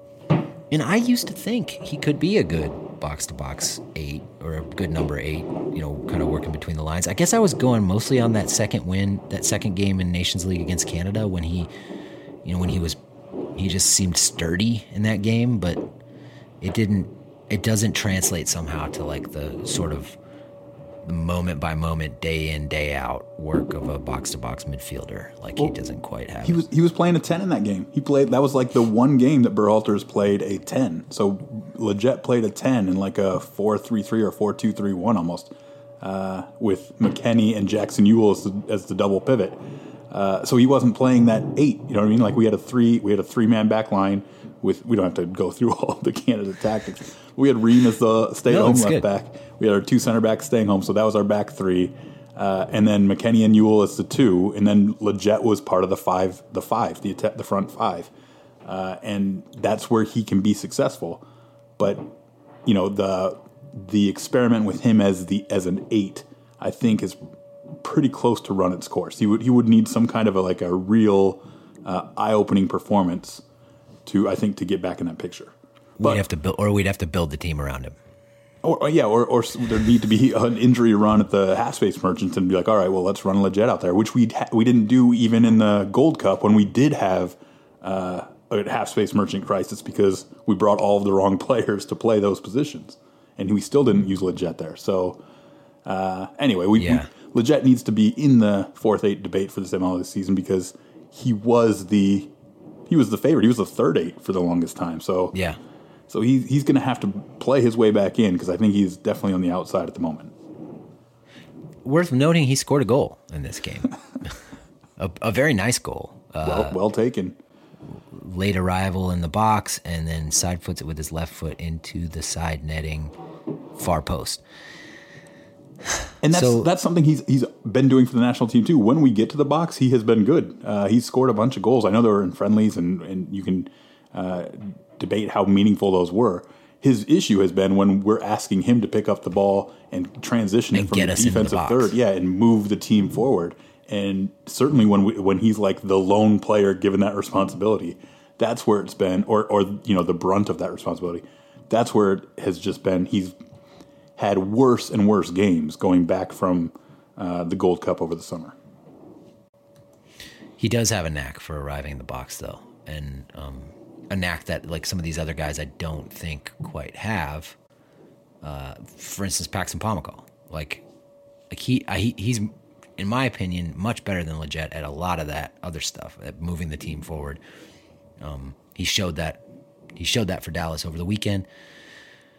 and I used to think he could be a good box to box eight or a good number eight. You know, kind of working between the lines. I guess I was going mostly on that second win, that second game in Nations League against Canada when he, you know, when he was, he just seemed sturdy in that game, but it didn't. It doesn't translate somehow to like the sort of the moment by moment, day in, day out work of a box to box midfielder. Like he doesn't quite have. He was he was playing a ten in that game. He played that was like the one game that Berhalter's played a ten. So Lletget played a ten in like a four three three or four two three one almost, uh, with McKennie and Jackson Ewell as the, as the double pivot. Uh, so he wasn't playing that eight. You know what I mean? Like we had a three we had a three man back line with we don't have to go through all the Canada tactics. We had Ream as the stay at No, home it's left good. back. We had our two center backs staying home, so that was our back three. Uh, and then McKennie and Ewell as the two, and then Lletget was part of the five, the five, the atta- the front five, uh, and that's where he can be successful. But you know the the experiment with him as the as an eight, I think, is pretty close to run its course. He would he would need some kind of a, like a real uh, eye opening performance to I think to get back in that picture. we'd have to build, or we'd have to build the team around him. Or, or yeah, or, or there'd need to be an injury run at the half space merchants and be like, all right, well, let's run Lletget out there, which we ha- we didn't do even in the Gold Cup when we did have uh, a half space merchant crisis because we brought all of the wrong players to play those positions, and we still didn't use Lletget there. So uh, anyway, we, Yeah. we Lletget needs to be in the fourth eight debate for this M L S season because he was the he was the favorite. He was the third eight for the longest time. So Yeah. So he, he's going to have to play his way back in because I think he's definitely on the outside at the moment. Worth noting, he scored a goal in this game, a, a very nice goal. Uh, Well, well taken. late arrival in the box, and then side foots it with his left foot into the side netting, far post. And that's so- that's something he's he's been doing for the national team too. When we get to the box, he has been good. Uh, he's scored a bunch of goals. I know they were in friendlies, and, and you can uh, debate how meaningful those were. His issue has been when we're asking him to pick up the ball and transition And it from get the us into the defensive box. third, yeah, and move the team forward. And certainly when we, when he's like the lone player given that responsibility, that's where it's been, or or you know the brunt of that responsibility. That's where it has just been. He's had worse and worse games going back from uh, the Gold Cup over the summer. He does have a knack for arriving in the box, though, and um, a knack that like some of these other guys I don't think quite have. Uh, for instance, Paxton Pomykal, like, like he, I, he, he's, in my opinion, much better than Lletget at a lot of that other stuff, at moving the team forward. Um, he showed that, he showed that for Dallas over the weekend.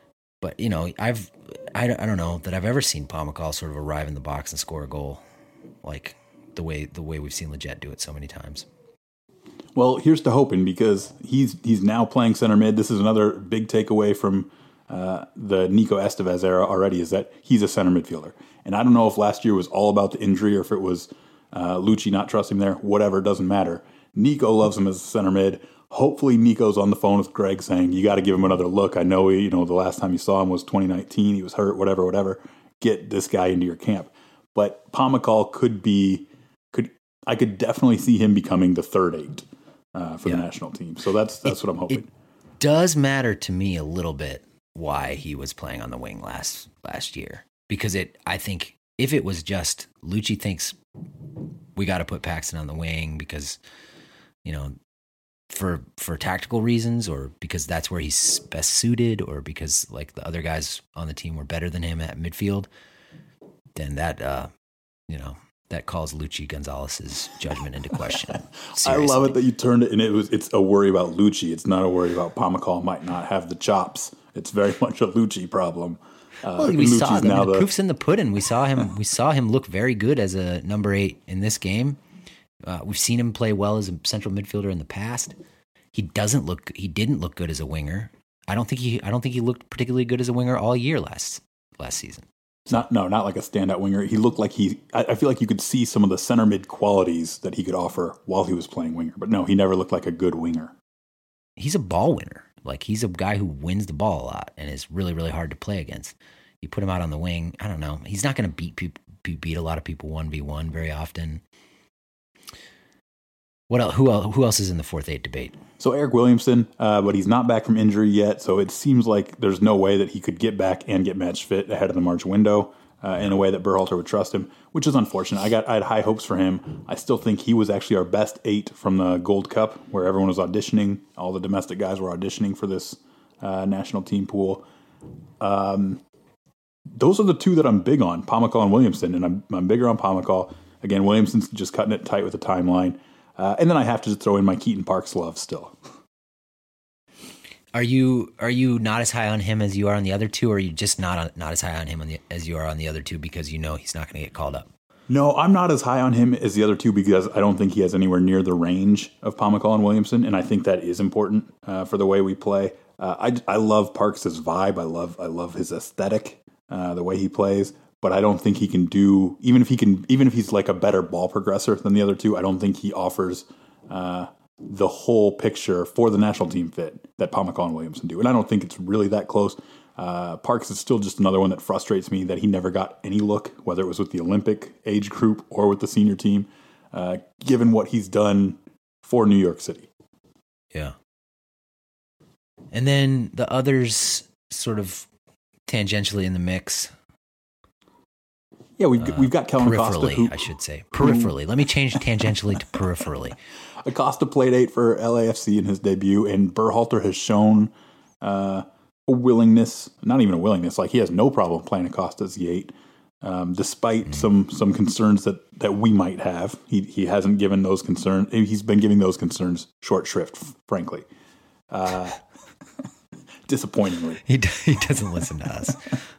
but you know, I've I, I don't know that I've ever seen Pomykal sort of arrive in the box and score a goal like the way the way we've seen Leggett do it so many times. Well, here's to hoping, because he's he's now playing center mid. This is another big takeaway from uh, the Nico Estevez era already, is that he's a center midfielder. And I don't know if last year was all about the injury or if it was uh, Lucci not trusting him there. Whatever, it doesn't matter. Nico loves him as a center mid. Hopefully Nico's on the phone with Greg saying, you got to give him another look. I know, he, you know, the last time you saw him was twenty nineteen. He was hurt, whatever, whatever. Get this guy into your camp. But Pomykal could be, could I could definitely see him becoming the third eight. Uh, for yeah. the national team. So that's that's it, what I'm hoping. It does matter to me a little bit why he was playing on the wing last last year. Because it I think if it was just Lucci thinks we got to put Paxton on the wing because, you know, for for tactical reasons, or because that's where he's best suited, or because like the other guys on the team were better than him at midfield, then that uh, you know, that calls Lucci Gonzalez's judgment into question. I love it that you turned it, and it was it's a worry about Lucci. It's not a worry about Pomykal might not have the chops. It's very much a Lucci problem. Uh, well, we Lucci's saw the, now the the proof's in the pudding. We saw him. We saw him look very good as a number eight in this game. Uh, we've seen him play well as a central midfielder in the past. He doesn't look. He didn't look good as a winger. I don't think he. I don't think he looked particularly good as a winger all year last last season. Not no, not like a standout winger. He looked like he. I, I feel like you could see some of the center mid qualities that he could offer while he was playing winger. But no, he never looked like a good winger. He's a ball winner. Like he's a guy who wins the ball a lot and is really really hard to play against. You put him out on the wing. I don't know. He's not going to beat people, beat a lot of people one v one very often. What else? Who else? Who else is in the fourth eight debate? So Eric Williamson, uh, but he's not back from injury yet. So it seems like there's no way that he could get back and get match fit ahead of the March window uh, in a way that Berhalter would trust him, which is unfortunate. I got I had high hopes for him. I still think he was actually our best eight from the Gold Cup, where everyone was auditioning. All the domestic guys were auditioning for this uh, national team pool. Um, those are the two that I'm big on, Pomykal and Williamson, and I'm I'm bigger on Pomykal. Again, Williamson's just cutting it tight with the timeline. Uh, and then I have to just throw in my Keaton Parks love still. Are you are you not as high on him as you are on the other two, or are you just not on, not as high on him on the, as you are on the other two because you know he's not going to get called up? No, I'm not as high on him as the other two because I don't think he has anywhere near the range of Pomykal and Williamson, and I think that is important uh, for the way we play. Uh, I I love Parks' vibe. I love I love his aesthetic, uh, the way he plays. But I don't think he can do, even if he can, even if he's like a better ball progressor than the other two, I don't think he offers uh, the whole picture for the national team fit that Pomykal and Williamson do. And I don't think it's really that close. Uh, Parks is still just another one that frustrates me that he never got any look, whether it was with the Olympic age group or with the senior team, uh, given what he's done for New York City. Yeah. And then the others sort of tangentially in the mix. Yeah, we've, uh, we've got Kellen Acosta. Acosta. Who, I should say. Peripherally. Let me change tangentially to peripherally. Acosta played eight for L A F C in his debut, and Berhalter has shown uh, a willingness, not even a willingness, like he has no problem playing Acosta as the eight, um, despite mm. some some concerns that, that we might have. He he hasn't given those concerns, he's been giving those concerns short shrift, frankly. Uh, disappointingly. He, he doesn't listen to us.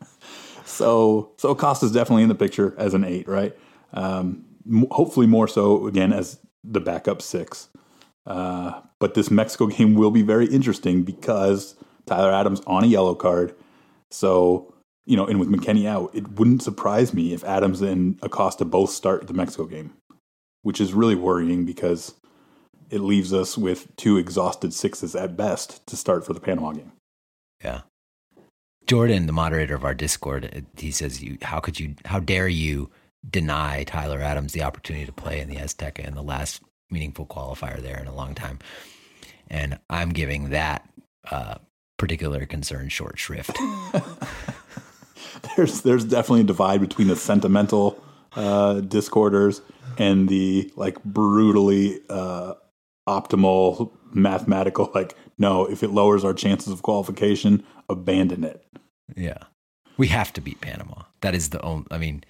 So, so Acosta's definitely in the picture as an eight, right? Um, m- hopefully more so, again, as the backup six. Uh, but this Mexico game will be very interesting because Tyler Adams on a yellow card. So, you know, and with McKennie out, it wouldn't surprise me if Adams and Acosta both start the Mexico game, which is really worrying because it leaves us with two exhausted sixes at best to start for the Panama game. Yeah. Jordan, the moderator of our Discord, he says, "You, how could you, how dare you deny Tyler Adams the opportunity to play in the Azteca in the last meaningful qualifier there in a long time?" And I'm giving that uh, particular concern short shrift. there's there's definitely a divide between the sentimental uh, Discorders and the like brutally uh, optimal mathematical, like, no, if it lowers our chances of qualification, abandon it. Yeah. We have to beat Panama. That is the only, I mean,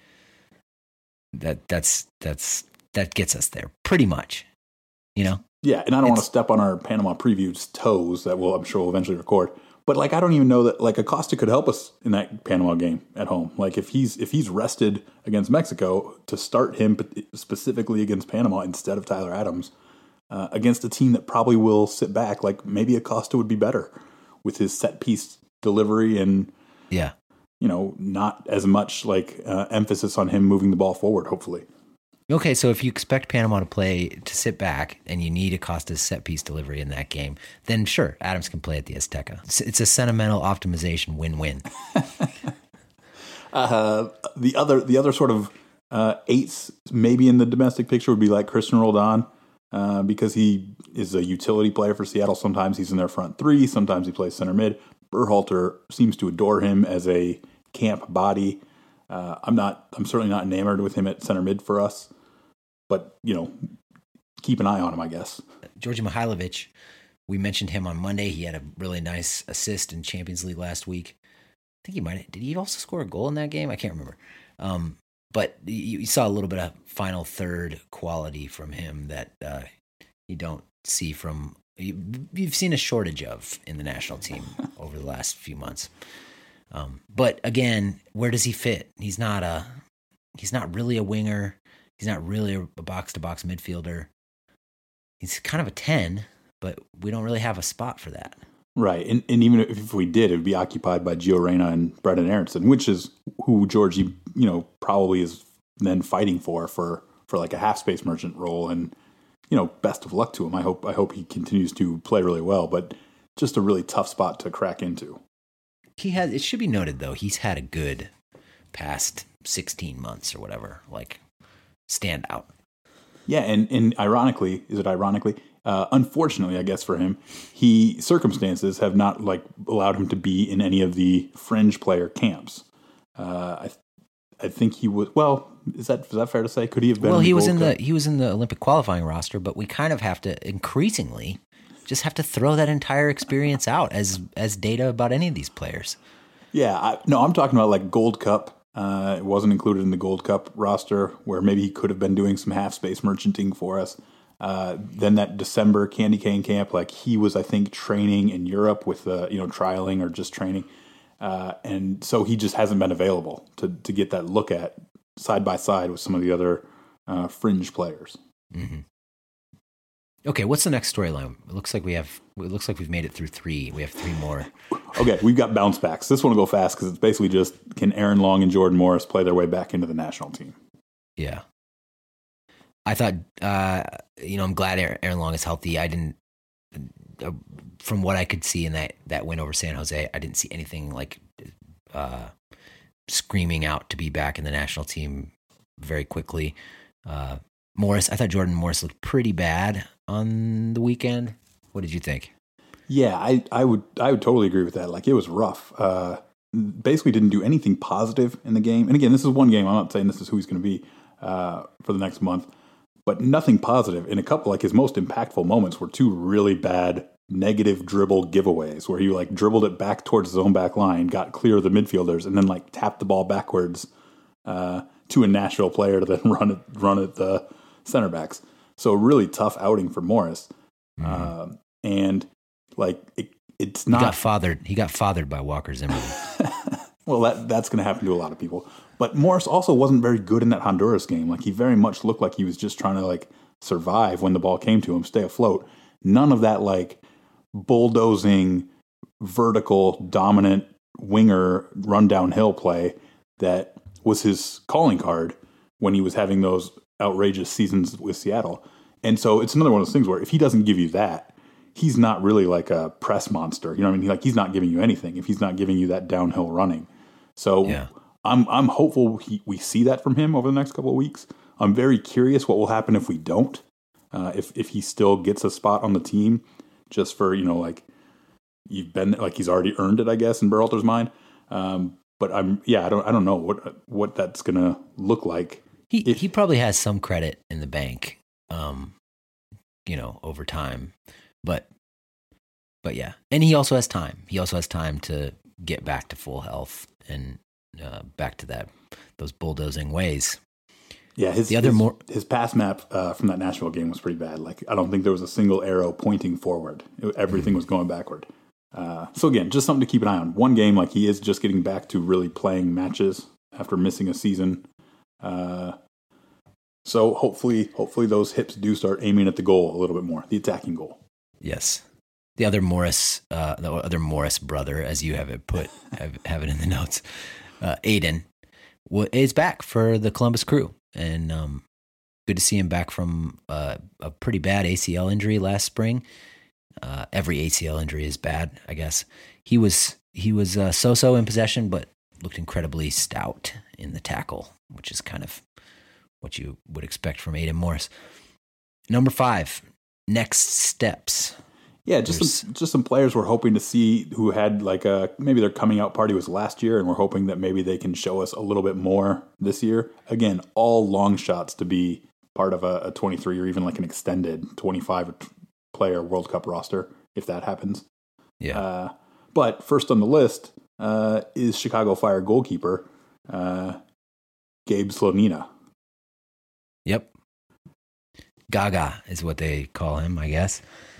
that that's, that's, that gets us there pretty much, you know? Yeah. And I don't it's, want to step on our Panama preview's toes that we'll, I'm sure we'll eventually record, But like, I don't even know that like Acosta could help us in that Panama game at home. Like if he's if he's rested against Mexico, to start him specifically against Panama instead of Tyler Adams uh, against a team that probably will sit back, like maybe Acosta would be better with his set piece delivery and yeah, you know, not as much like uh, emphasis on him moving the ball forward. Hopefully. Okay, so if you expect Panama to play to sit back and you need Acosta's set piece delivery in that game, then sure, Adams can play at the Azteca. It's, it's a sentimental optimization win-win. uh, the other the other sort of uh, eights maybe in the domestic picture would be like Christian Roldan uh, because he is a utility player for Seattle. Sometimes he's in their front three, sometimes he plays center mid. Berhalter seems to adore him as a camp body. Uh, I'm not. I'm certainly not enamored with him at center mid for us, but you know, keep an eye on him, I guess. Georgi Mihailovic, we mentioned him on Monday. He had a really nice assist in Champions League last week. I think he might. Did he also score a goal in that game? I can't remember. Um, but you, you saw a little bit of final third quality from him that uh, you don't see from. You, you've seen a shortage of in the national team over the last few months. Um, but again, where does he fit? He's not a, he's not really a winger. He's not really a box to box midfielder. He's kind of a ten, but we don't really have a spot for that. Right. And, and even if we did, it would be occupied by Gio Reyna and Brendan Aronson, which is who Georgie, you know, probably is then fighting for, for, for like a half space merchant role. And, you know, best of luck to him. I hope, I hope he continues to play really well, but just a really tough spot to crack into. He has. It should be noted, though, he's had a good past sixteen months or whatever, like stand out. Yeah, and, and ironically, is it ironically? Uh, unfortunately, I guess for him, he circumstances have not like allowed him to be in any of the fringe player camps. Uh, I I think he was. Well, is that is that fair to say? Could he have been? Well, in he the was Gold in Cup? the he was in the Olympic qualifying roster, but we kind of have to increasingly just have to throw that entire experience out as as data about any of these players. Yeah, I, no, I'm talking about like Gold Cup. Uh, it wasn't included in the Gold Cup roster, where maybe he could have been doing some half space merchanting for us. Uh, then that December Candy Cane camp, like he was, I think, training in Europe with uh, you know trialing or just training, uh, and so he just hasn't been available to to get that look at side by side with some of the other uh, fringe players. Mm-hmm. Okay, what's the next storyline? It looks like we have. It looks like we've made it through three. We have three more. Okay, we've got bounce backs. This one will go fast because it's basically just can Aaron Long and Jordan Morris play their way back into the national team? Yeah, I thought. Uh, you know, I'm glad Aaron Long is healthy. I didn't, uh, from what I could see in that that win over San Jose, I didn't see anything like uh, screaming out to be back in the national team very quickly. Uh, Morris, I thought Jordan Morris looked pretty bad on the weekend. What did you think? Yeah, I, I would I would totally agree with that. Like it was rough. Uh, basically didn't do anything positive in the game. And again, this is one game. I'm not saying this is who he's going to be uh, for the next month, but nothing positive. In a couple, like his most impactful moments were two really bad negative dribble giveaways where he like dribbled it back towards his own back line, got clear of the midfielders, and then like tapped the ball backwards uh, to a Nashville player to then run it run at the center backs. So a really tough outing for Morris. Mm-hmm. Uh, and like it, it's not he got fathered. He got fathered by Walker Zimmerman. Well, that that's going to happen to a lot of people. But Morris also wasn't very good in that Honduras game. Like he very much looked like he was just trying to like survive when the ball came to him, stay afloat. None of that like bulldozing, vertical, dominant winger run downhill play that was his calling card when he was having those outrageous seasons with Seattle. And so it's another one of those things where if he doesn't give you that, he's not really like a press monster. You know what I mean? Like he's not giving you anything if he's not giving you that downhill running. So yeah. I'm I'm hopeful he, we see that from him over the next couple of weeks. I'm very curious what will happen if we don't. Uh, if if he still gets a spot on the team, just for you know like you've been like he's already earned it, I guess, in Berhalter's mind. Um, but I'm yeah I don't I don't know what what that's gonna look like. He if, he probably has some credit in the bank, um, you know, over time. But but yeah, and he also has time. He also has time to get back to full health and uh, back to that those bulldozing ways. Yeah, his the other his, more his pass map uh, from that Nashville game was pretty bad. Like I don't think there was a single arrow pointing forward. It, everything mm-hmm. was going backward. Uh, so again, just something to keep an eye on. One game, like he is just getting back to really playing matches after missing a season. Uh, so hopefully, hopefully those hips do start aiming at the goal a little bit more, the attacking goal. Yes. The other Morris, uh, the other Morris brother, as you have it put, have, have it in the notes, uh, Aiden, is back for the Columbus Crew. And um, good to see him back from uh, a pretty bad A C L injury last spring. Uh, every A C L injury is bad, I guess. He was he was uh, so-so in possession, but looked incredibly stout in the tackle, which is kind of what you would expect from Aiden Morris. Number five, next steps. Yeah, just some, just some players we're hoping to see who had like a, maybe their coming out party was last year, and we're hoping that maybe they can show us a little bit more this year. Again, all long shots to be part of a, a twenty-three or even like an extended twenty-five player World Cup roster, if that happens. Yeah. Uh, but first on the list uh, is Chicago Fire goalkeeper uh, Gabe Slonina. Yep. Gaga is what they call him, I guess.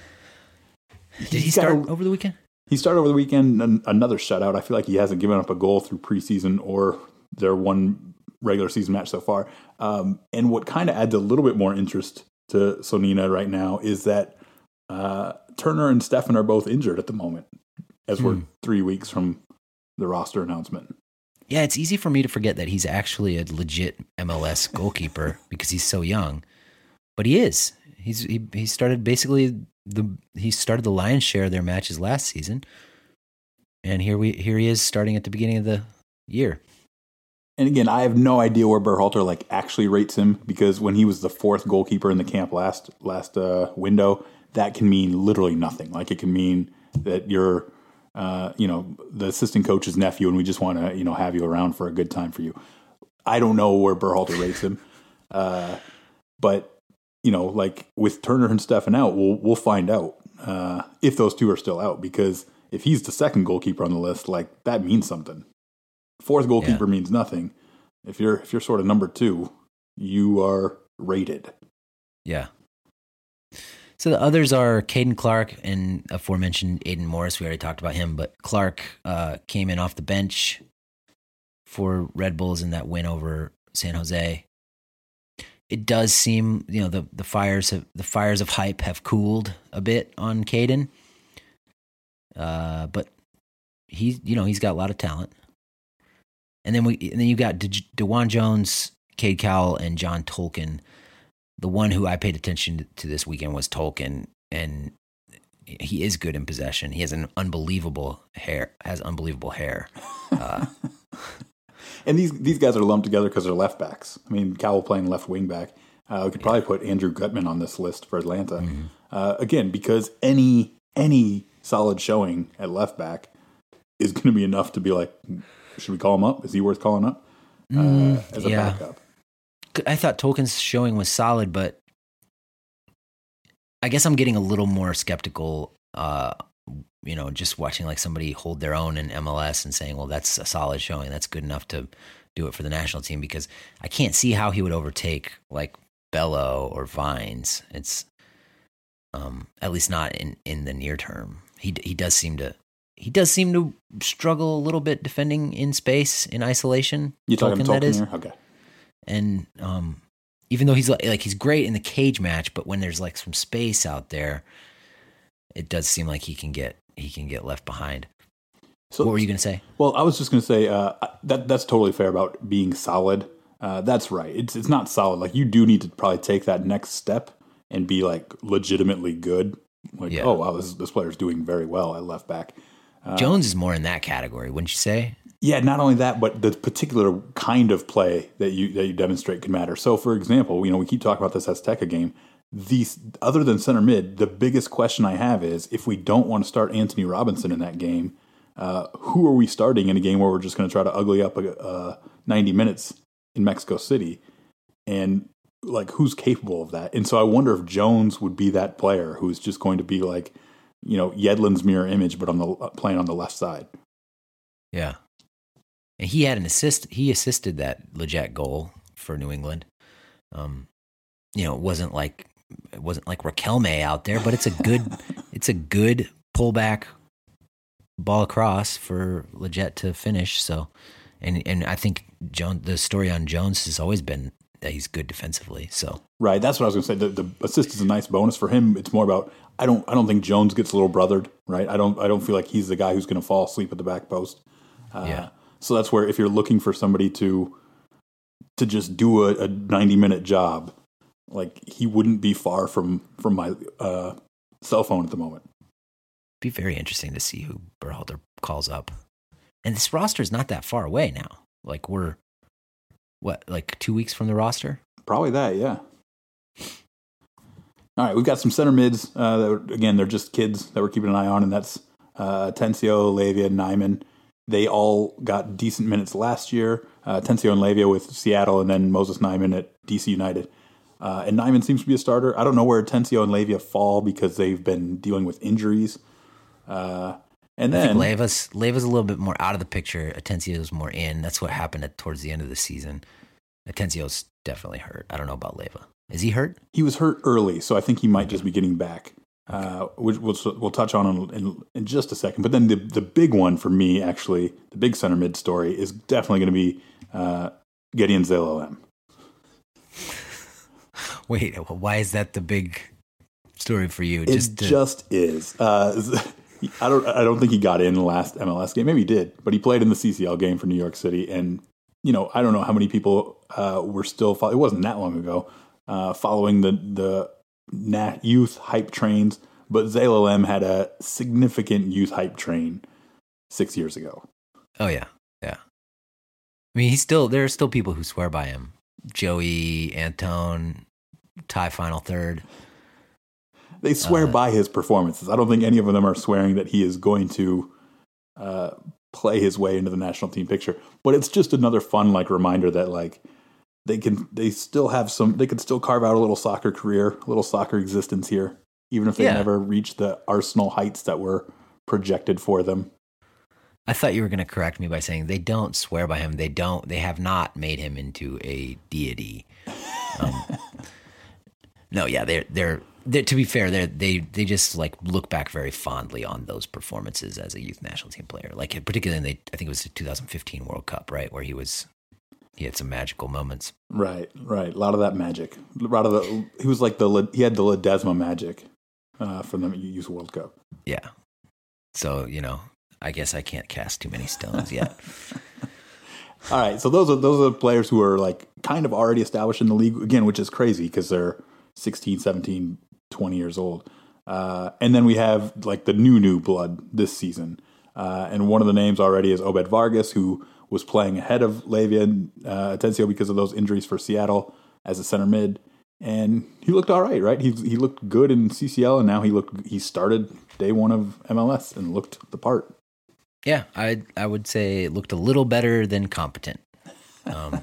Did he start a, over the weekend? He started over the weekend, an, another shutout. I feel like he hasn't given up a goal through preseason or their one regular season match so far. Um, and what kind of adds a little bit more interest to Slonina right now is that uh, Turner and Steffen are both injured at the moment, as hmm. we're three weeks from the roster announcement. Yeah, it's easy for me to forget that he's actually a legit M L S goalkeeper because he's so young. But he is. He's he, he started basically the he started the lion's share of their matches last season, and here we here he is starting at the beginning of the year. And again, I have no idea where Berhalter like actually rates him, because when he was the fourth goalkeeper in the camp last last uh, window, that can mean literally nothing. Like it can mean that you're uh, you know the assistant coach's nephew, and we just want to you know have you around for a good time for you. I don't know where Berhalter rates him, uh, but. You know, like with Turner and Steffen out, we'll we'll find out uh, if those two are still out. Because if he's the second goalkeeper on the list, like that means something. Fourth goalkeeper yeah. means nothing. If you're if you're sort of number two, you are rated. Yeah. So the others are Caden Clark and aforementioned Aiden Morris. We already talked about him, but Clark uh, came in off the bench for Red Bulls in that win over San Jose. It does seem, you know, the, the fires have the fires of hype have cooled a bit on Caden, uh, but he's you know he's got a lot of talent. And then we and then you got De- DeJuan Jones, Cade Cowell, and John Tolkin. The one who I paid attention to this weekend was Tolkin, and he is good in possession. He has an unbelievable hair, has unbelievable hair. Uh, And these these guys are lumped together because they're left backs. I mean, Cowell playing left wing back. Uh, we could probably yeah. put Andrew Gutman on this list for Atlanta. Mm-hmm. Uh, again, because any any solid showing at left back is going to be enough to be like, should we call him up? Is he worth calling up uh, mm, as a yeah. backup? I thought Tolkien's showing was solid, but I guess I'm getting a little more skeptical. Uh, you know, just watching like somebody hold their own in M L S and saying, well, that's a solid showing. That's good enough to do it for the national team, because I can't see how he would overtake like Bello or Vines. It's um, at least not in, in the near term. He he does seem to he does seem to struggle a little bit defending in space in isolation. You talking Tolkien, that is here? Okay. And um, even though he's like, like he's great in the cage match, but when there's like some space out there, it does seem like he can get he can get left behind. So, what were you going to say? Well, I was just going to say uh, that that's totally fair about being solid. Uh, that's right. It's it's not solid. Like you do need to probably take that next step and be like legitimately good. Like yeah. oh wow, this this player's doing very well at left back. Uh, Jones is more in that category, wouldn't you say? Yeah, not only that, but the particular kind of play that you that you demonstrate can matter. So, for example, you know we keep talking about this Azteca game. These, other than center mid, the biggest question I have is if we don't want to start Anthony Robinson in that game, uh, who are we starting in a game where we're just going to try to ugly up a, uh, ninety minutes in Mexico City? And like, who's capable of that? And so I wonder if Jones would be that player who's just going to be like, you know, Yedlin's mirror image, but on the uh, playing on the left side. Yeah, and he had an assist. He assisted that Leggett goal for New England. Um, you know, it wasn't like. It wasn't like Raquelme out there, but it's a good, it's a good pullback ball across for Leggett to finish. So, and and I think Jones, the story on Jones has always been that he's good defensively. So right, that's what I was going to say. The, the assist is a nice bonus for him. It's more about I don't I don't think Jones gets little brothered. Right, I don't I don't feel like he's the guy who's going to fall asleep at the back post. Uh, yeah. So that's where if you're looking for somebody to to just do a, a ninety minute job, like he wouldn't be far from from my uh, cell phone at the moment. Be very interesting to see who Berhalter calls up. And this roster is not that far away now. Like we're, what, like two weeks from the roster? Probably that, yeah. All right, we've got some center mids. Uh, that were, again, they're just kids that we're keeping an eye on, and that's uh, Atencio, Lavia, Nyman. They all got decent minutes last year. Uh, Atencio and Lavia with Seattle, and then Moses Nyman at D C United. Uh, and Nyman seems to be a starter. I don't know where Atencio and Lavia fall because they've been dealing with injuries. Uh, and I then think Leva's, Leva's a little bit more out of the picture. Atencio's more in. That's what happened at, towards the end of the season. Atencio's definitely hurt. I don't know about Leva. Is he hurt? He was hurt early, so I think he might just be getting back. Uh, which we'll, we'll touch on in, in, in just a second. But then the the big one for me, actually, the big center mid story is definitely going to be uh, Gideon Zelalem. Wait, why is that the big story for you? It just to... just is. Uh, I don't. I don't think he got in the last M L S game. Maybe he did, but he played in the C C L game for New York City. And you know, I don't know how many people uh, were still. Follow- it wasn't that long ago. Uh, following the the nat- youth hype trains, but Zelalem had a significant youth hype train six years ago. Oh yeah, yeah. I mean, he's still there are still people who swear by him. Joey, Antone, tie final third. They swear uh, by his performances. I don't think any of them are swearing that he is going to uh, play his way into the national team picture. But it's just another fun like reminder that like they can they still have some they can still carve out a little soccer career, a little soccer existence here, even if they yeah. never reach the Arsenal heights that were projected for them. I thought you were going to correct me by saying they don't swear by him. They don't. They have not made him into a deity. Um, no, yeah, they're they're. They're, to be fair, they they they just like look back very fondly on those performances as a youth national team player. Like particularly in the I think it was the two thousand fifteen World Cup, right, where he was he had some magical moments. Right, right. A lot of that magic. A lot of the he was like the he had the Ledesma magic uh, from the Youth World Cup. Yeah. So you know, I guess I can't cast too many stones yet. All right, so those are those are the players who are like kind of already established in the league again, which is crazy because they're sixteen, seventeen, twenty years old. Uh, and then we have like the new, new blood this season. Uh, and one of the names already is Obed Vargas, who was playing ahead of Lavia and uh, Atencio because of those injuries for Seattle as a center mid. And he looked all right, right? He he looked good in C C L, and now he looked he started day one of M L S and looked the part. Yeah, I I would say it looked a little better than competent. Um,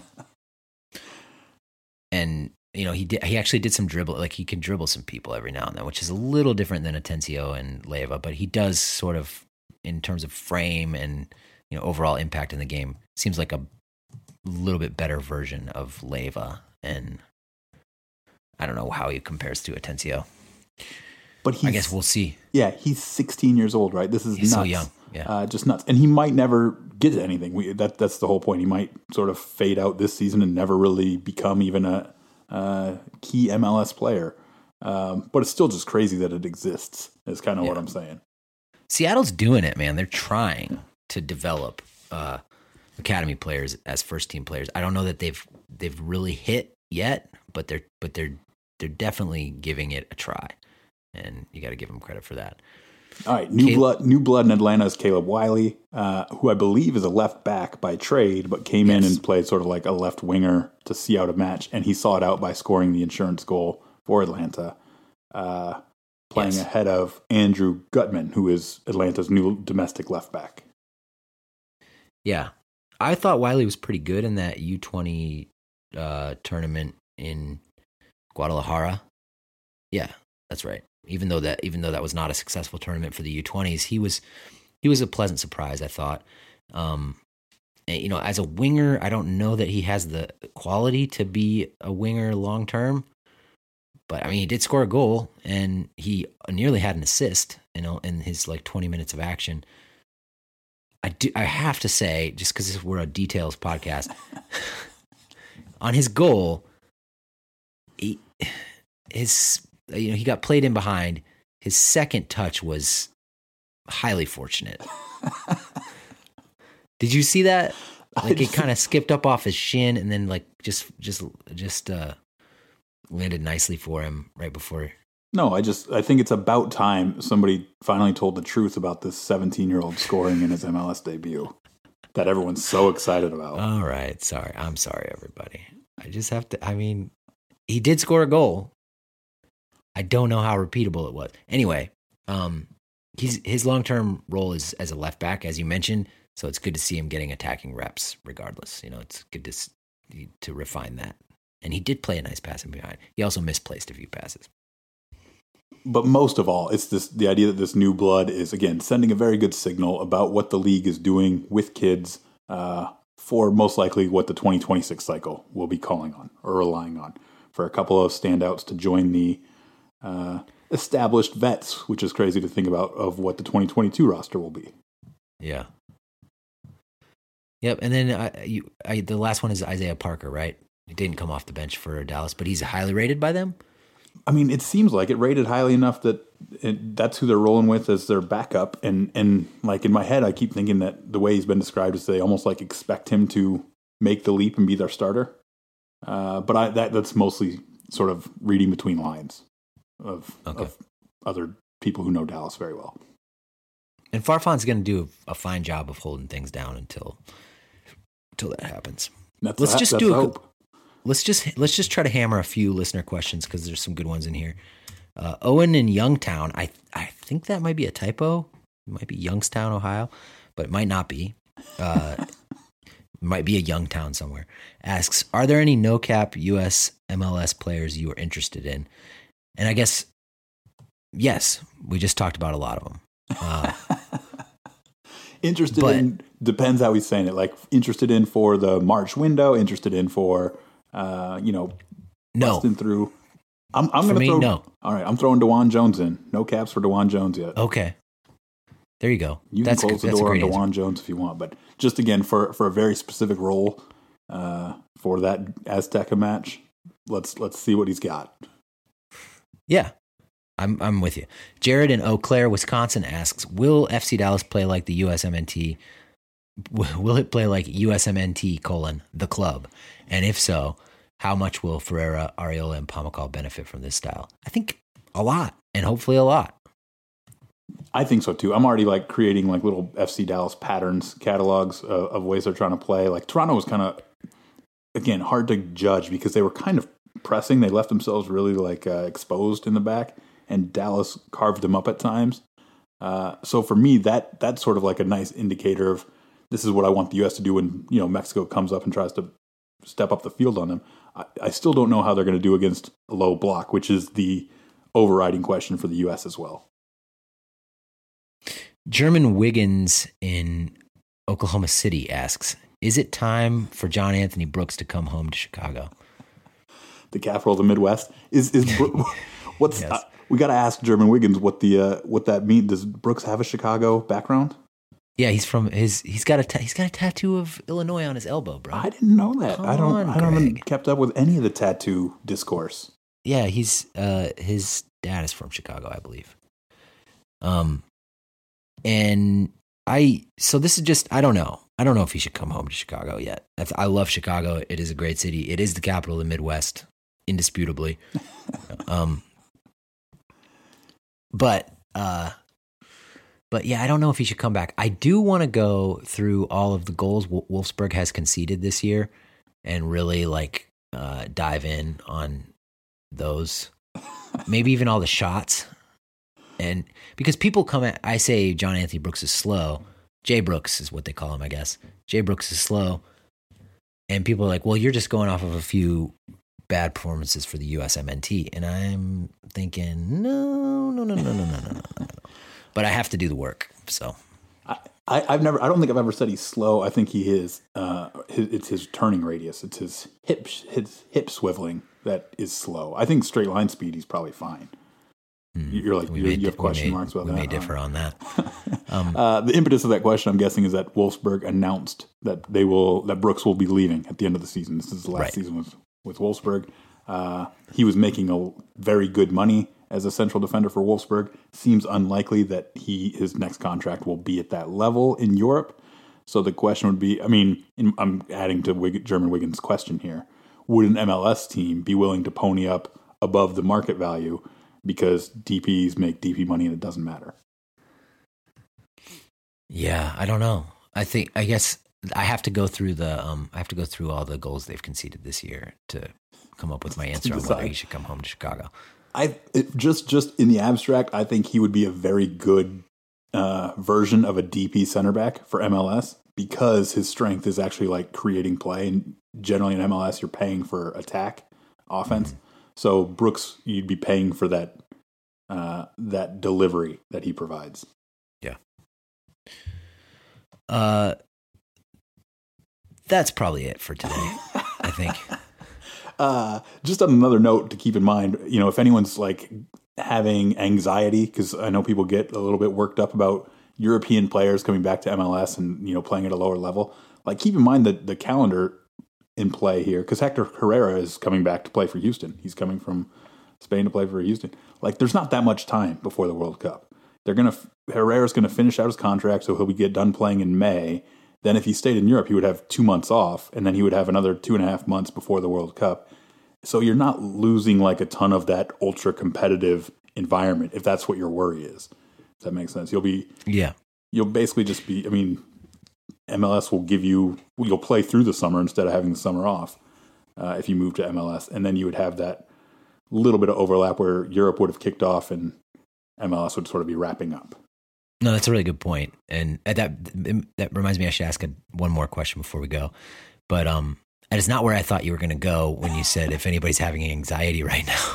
and you know, he did. He actually did some dribble. Like he can dribble some people every now and then, which is a little different than Atencio and Leva. But he does sort of, in terms of frame and you know overall impact in the game, seems like a little bit better version of Leva. And I don't know how he compares to Atencio. But he's, I guess we'll see. Yeah, he's sixteen years old, right? This is he's nuts. so young. Yeah, uh, just nuts. And he might never get to anything. We, that that's the whole point. He might sort of fade out this season and never really become even a. Uh, key M L S player, um, but it's still just crazy that it exists. Is kind of yeah. what I'm saying. Seattle's doing it, man. They're trying to develop uh, academy players as first team players. I don't know that they've they've really hit yet, but they're but they're they're definitely giving it a try, and you got to give them credit for that. All right, new Caleb, blood, new blood in Atlanta is Caleb Wiley, uh, who I believe is a left back by trade, but came yes. in and played sort of like a left winger to see out a match, and he saw it out by scoring the insurance goal for Atlanta, uh, playing yes. ahead of Andrew Gutman, who is Atlanta's new domestic left back. Yeah, I thought Wiley was pretty good in that U twenty uh, tournament in Guadalajara. Yeah, that's right. Even though that, even though that was not a successful tournament for the U twenties, he was, he was a pleasant surprise. I thought, um, and, you know, as a winger, I don't know that he has the quality to be a winger long term. But I mean, he did score a goal, and he nearly had an assist, you know, in his like twenty minutes of action. I do. I have to say, just because we're a details podcast, on his goal, he, his you know he got played in behind. His second touch was highly fortunate. Did you see that? Like it kind of skipped up off his shin and then like just just just uh, landed nicely for him right before. No, I just I think it's about time somebody finally told the truth about this seventeen-year-old scoring in his M L S debut that everyone's so excited about. All right, sorry. I'm sorry, everybody. I just have to, I mean, he did score a goal. I don't know how repeatable it was. Anyway, um, he's his long-term role is as a left back, as you mentioned, so it's good to see him getting attacking reps regardless. You know, it's good to to refine that. And he did play a nice pass in behind. He also misplaced a few passes. But most of all, it's this the idea that this new blood is, again, sending a very good signal about what the league is doing with kids uh, for most likely what the twenty twenty-six cycle will be calling on or relying on for a couple of standouts to join the uh, established vets, which is crazy to think about, of what the twenty twenty-two roster will be. Yeah. Yep, and then I, you, I, the last one is Isaiah Parker, right? He didn't come off the bench for Dallas, but he's highly rated by them? I mean, it seems like it rated highly enough that it, that's who they're rolling with as their backup. And, and like in my head, I keep thinking that the way he's been described is they almost like expect him to make the leap and be their starter. Uh, but I, that that's mostly sort of reading between lines of, okay. of other people who know Dallas very well. And Farfan's going to do a fine job of holding things down until until that happens. That's let's that, just that's do a, hope. let's just let's just try to hammer a few listener questions because there's some good ones in here. Uh, Owen in Youngtown, I I think that might be a typo. It might be Youngstown, Ohio, but it might not be. Uh, might be a Youngtown somewhere. Asks, are there any no cap U S M L S players you are interested in? And I guess yes, we just talked about a lot of them. Uh, interested but, in depends how he's saying it. Like interested in for the March window. Interested in for uh, you know, no. busting through. I'm, I'm going to throw. No. All right, I'm throwing DeJuan Jones in. No caps for DeJuan Jones yet. Okay, there you go. You that's can close good. the door on DeJuan answer. Jones if you want, but just again for for a very specific role uh, for that Azteca match. Let's let's see what he's got. Yeah. I'm I'm with you. Jared in Eau Claire, Wisconsin asks, will F C Dallas play like the U S M N T? Will it play like U S M N T colon, the club? And if so, how much will Ferreira, Ariola, and Pamukal benefit from this style? I think a lot, and hopefully a lot. I think so too. I'm already like creating like little F C Dallas patterns, catalogs uh, of ways they're trying to play. Like Toronto was kind of, again, hard to judge because they were kind of pressing. They left themselves really like uh, exposed in the back. And Dallas carved them up at times. Uh, so for me, that that's sort of like a nice indicator of this is what I want the U S to do when you know Mexico comes up and tries to step up the field on them. I, I still don't know how they're going to do against a low block, which is the overriding question for the U S as well. German Wiggins in Oklahoma City asks, is it time for John Anthony Brooks to come home to Chicago? The capital of the Midwest is is what's. Yes. uh, We got to ask German Wiggins what the uh, what that means. Does Brooks have a Chicago background? Yeah, he's from his. He's got a ta- he's got a tattoo of Illinois on his elbow, bro. I didn't know that. Come I don't. on, I haven't kept up with any of the tattoo discourse. Yeah, he's uh, his dad is from Chicago, I believe. Um, and I so this is just I don't know. I don't know if he should come home to Chicago yet. I love Chicago. It is a great city. It is the capital of the Midwest, indisputably. um. But, uh, but yeah, I don't know if he should come back. I do want to go through all of the goals Wolfsburg has conceded this year and really like uh, dive in on those. Maybe even all the shots. And because people come at, I say John Anthony Brooks is slow. Jay Brooks is what they call him, I guess. Jay Brooks is slow. And people are like, well, you're just going off of a few bad performances for the U S M N T, and I'm thinking, no, no, no, no, no, no, no, no, no. But I have to do the work. So, I, I, I've never, I don't think I've ever said he's slow. I think he is. Uh, his, it's his turning radius. It's his hip, his hip swiveling that is slow. I think straight line speed, he's probably fine. Mm, you're like, you're, may, you have question may, marks about we that. We may differ on that. Um, uh, the impetus of that question, I'm guessing, is that Wolfsburg announced that they will that Brooks will be leaving at the end of the season. This is the last right. season with with Wolfsburg. Uh, he was making a very good money as a central defender for Wolfsburg. Seems unlikely that he his next contract will be at that level in Europe. So the question would be, I mean, in, I'm adding to Wig, German Wigan's question here. Would an M L S team be willing to pony up above the market value because D Ps make D P money and it doesn't matter? Yeah, I don't know. I think I guess I have to go through the um I have to go through all the goals they've conceded this year to come up with my answer on whether he should come home to Chicago. I it, just just in the abstract, I think he would be a very good uh, version of a D P center back for M L S because his strength is actually like creating play, and generally in M L S you're paying for attack offense. Mm-hmm. So Brooks, you'd be paying for that uh, that delivery that he provides. Yeah. Uh, that's probably it for today, I think. Uh, just on another note to keep in mind, you know, if anyone's like having anxiety, because I know people get a little bit worked up about European players coming back to M L S and, you know, playing at a lower level, like keep in mind that the calendar in play here, because Hector Herrera is coming back to play for Houston. He's coming from Spain to play for Houston. Like there's not that much time before the World Cup. They're going to, Herrera's going to finish out his contract, so he'll be get done playing in May. Then if he stayed in Europe, he would have two months off, and then he would have another two and a half months before the World Cup. So you're not losing like a ton of that ultra competitive environment if that's what your worry is. Does that make sense? You'll be, yeah, you'll basically just be, I mean, M L S will give you, you'll play through the summer instead of having the summer off uh, if you move to M L S. And then you would have that little bit of overlap where Europe would have kicked off and M L S would sort of be wrapping up. No, that's a really good point. And that that reminds me I should ask a, one more question before we go. But um, and it's not where I thought you were going to go when you said if anybody's having anxiety right now.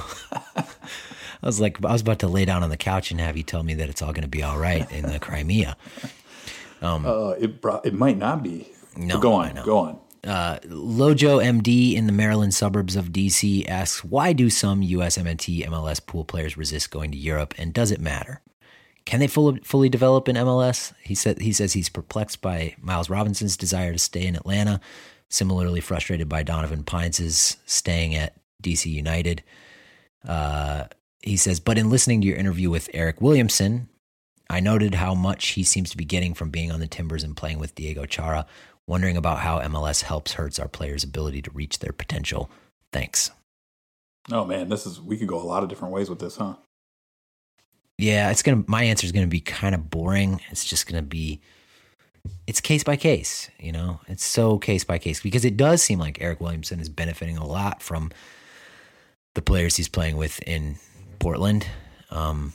I was like, I was about to lay down on the couch and have you tell me that it's all going to be all right in the Crimea. Um, uh, it bro- it might not be. No, but go on, go on. Uh, Lojo M D in the Maryland suburbs of D C asks, why do some U S M N T M L S pool players resist going to Europe, and does it matter? Can they fully, fully develop in M L S? He said he says he's perplexed by Miles Robinson's desire to stay in Atlanta, similarly frustrated by Donovan Pines' staying at D C United. Uh, he says, but in listening to your interview with Eric Williamson, I noted how much he seems to be getting from being on the Timbers and playing with Diego Chara, wondering about how M L S helps hurts our players' ability to reach their potential. Thanks. Oh man, this is, we could go a lot of different ways with this, huh? Yeah, it's gonna. My answer is gonna be kind of boring. It's just gonna be, it's case by case. You know, it's so case by case because it does seem like Eric Williamson is benefiting a lot from the players he's playing with in Portland. Um,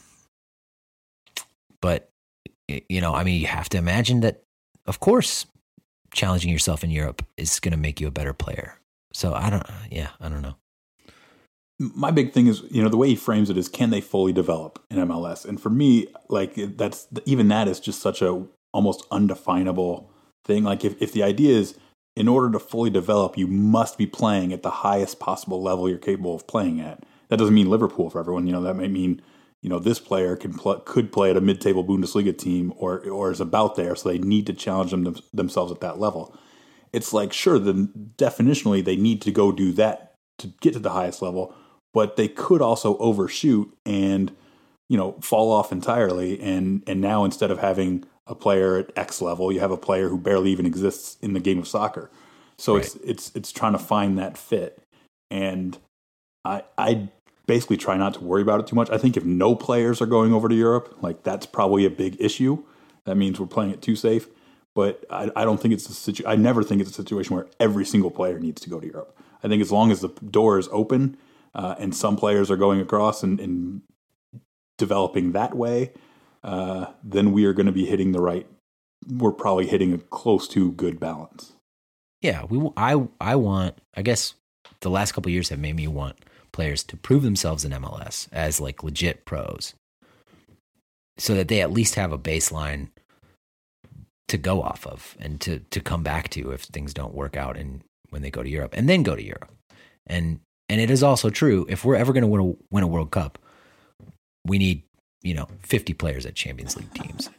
but you know, I mean, you have to imagine that, of course, challenging yourself in Europe is gonna make you a better player. So I don't. Yeah, I don't know. My big thing is, you know, the way he frames it is, can they fully develop in M L S? And for me, like that's even that is just such a almost undefinable thing. Like if, if the idea is in order to fully develop, you must be playing at the highest possible level you're capable of playing at. That doesn't mean Liverpool for everyone. You know, that may mean, you know, this player can pl- could play at a mid-table Bundesliga team or or is about there. So they need to challenge them, them themselves at that level. It's like, sure, then definitionally they need to go do that to get to the highest level. But they could also overshoot and, you know, fall off entirely. And, and now instead of having a player at X level, you have a player who barely even exists in the game of soccer. So right. it's it's it's trying to find that fit. And I I basically try not to worry about it too much. I think if no players are going over to Europe, like that's probably a big issue. That means we're playing it too safe. But I, I don't think it's a situ- I never think it's a situation where every single player needs to go to Europe. I think as long as the door is open, Uh, and some players are going across and, and developing that way, uh, then we are going to be hitting the right. We're probably hitting a close to good balance. Yeah, we. I. I want. I guess the last couple of years have made me want players to prove themselves in M L S as like legit pros, so that they at least have a baseline to go off of and to to come back to if things don't work out and when they go to Europe, and then go to Europe. And And it is also true, if we're ever going to win a, win a World Cup, we need, you know, fifty players at Champions League teams.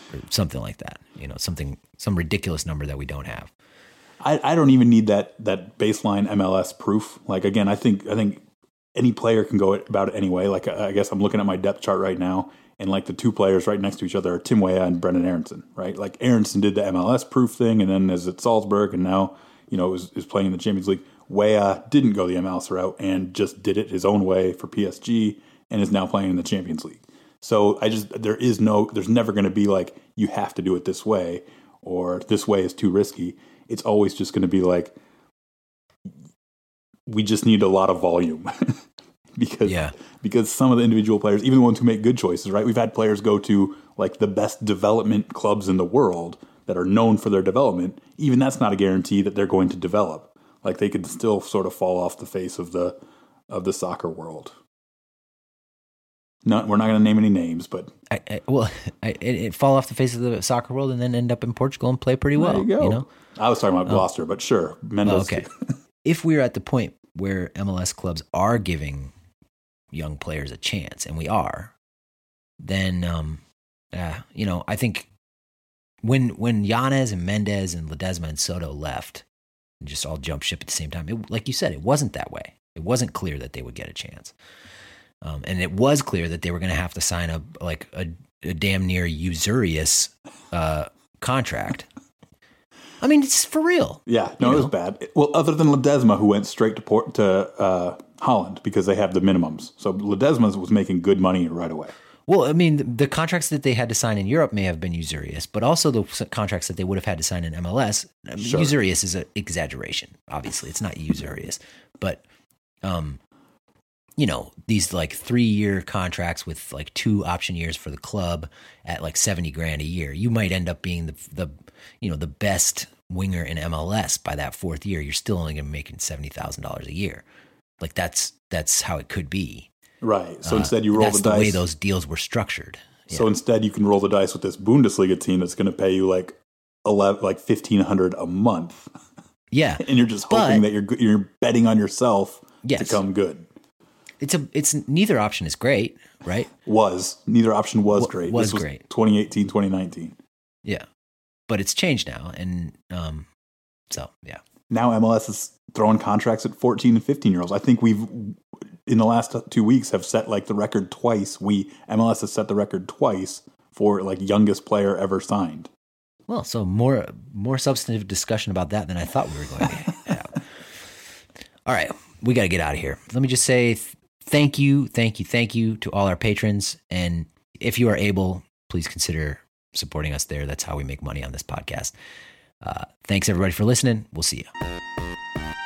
or something like that. You know, something some ridiculous number that we don't have. I, I don't even need that that baseline M L S proof. Like again, I think I think any player can go about it anyway. Like I guess I'm looking at my depth chart right now, and like the two players right next to each other are Tim Weah and Brendan Aronson. Right, like Aronson did the M L S proof thing, and then is at Salzburg, and now you know is, is playing in the Champions League. Weah didn't go the M L S route and just did it his own way for P S G, and is now playing in the Champions League. So I just there is no there's never going to be like you have to do it this way or this way is too risky. It's always just going to be like we just need a lot of volume because yeah. because some of the individual players, even the ones who make good choices, right? We've had players go to like the best development clubs in the world that are known for their development. Even that's not a guarantee that they're going to develop. Like they could still sort of fall off the face of the of the soccer world. No, we're not going to name any names, but I, I, well, I, it, it fall off the face of the soccer world and then end up in Portugal and play pretty well. There you go. You know, I was talking about Gloucester, oh. but sure, Mendes. Oh, okay. If we're at the point where M L S clubs are giving young players a chance, and we are, then um, uh, you know, I think when when Yanez and Mendes and Ledesma and Soto left, and just all jumped ship at the same time, it, like you said, it wasn't that way. It wasn't clear that they would get a chance. Um, and it was clear that they were going to have to sign a like a, a damn near usurious uh, contract. I mean, it's for real. Yeah, no, it was bad. Well, other than Ledesma, who went straight to Port to uh, Holland because they have the minimums. So Ledesma was making good money right away. Well, I mean, the, the contracts that they had to sign in Europe may have been usurious, but also the contracts that they would have had to sign in M L S. I mean, sure. Usurious is an exaggeration. Obviously, it's not usurious, but. Um, you know, these like three year contracts with like two option years for the club at like seventy grand a year. You might end up being the, the, you know, the best winger in M L S by that fourth year. You're still only going to be making seventy thousand dollars a year. Like that's, that's how it could be. Right. So uh, instead you roll the dice. That's the way those deals were structured. So yeah. instead you can roll the dice with this Bundesliga team that's going to pay you like eleven, like fifteen hundred a month. Yeah. And you're just hoping but, that you're, you're betting on yourself yes. to come good. It's a, it's neither option is great, right? Was neither option was w- great. Was, this was great. twenty eighteen, twenty nineteen Yeah. But it's changed now. And, um, so yeah. Now M L S is throwing contracts at fourteen and fifteen year olds. I think we've, in the last two weeks have set like the record twice. We, M L S has set the record twice for like youngest player ever signed. Well, so more, more substantive discussion about that than I thought we were going to have. All right. We got to get out of here. Let me just say th- thank you, thank you, thank you to all our patrons. And if you are able, please consider supporting us there. That's how we make money on this podcast. Uh, thanks, everybody, for listening. We'll see you.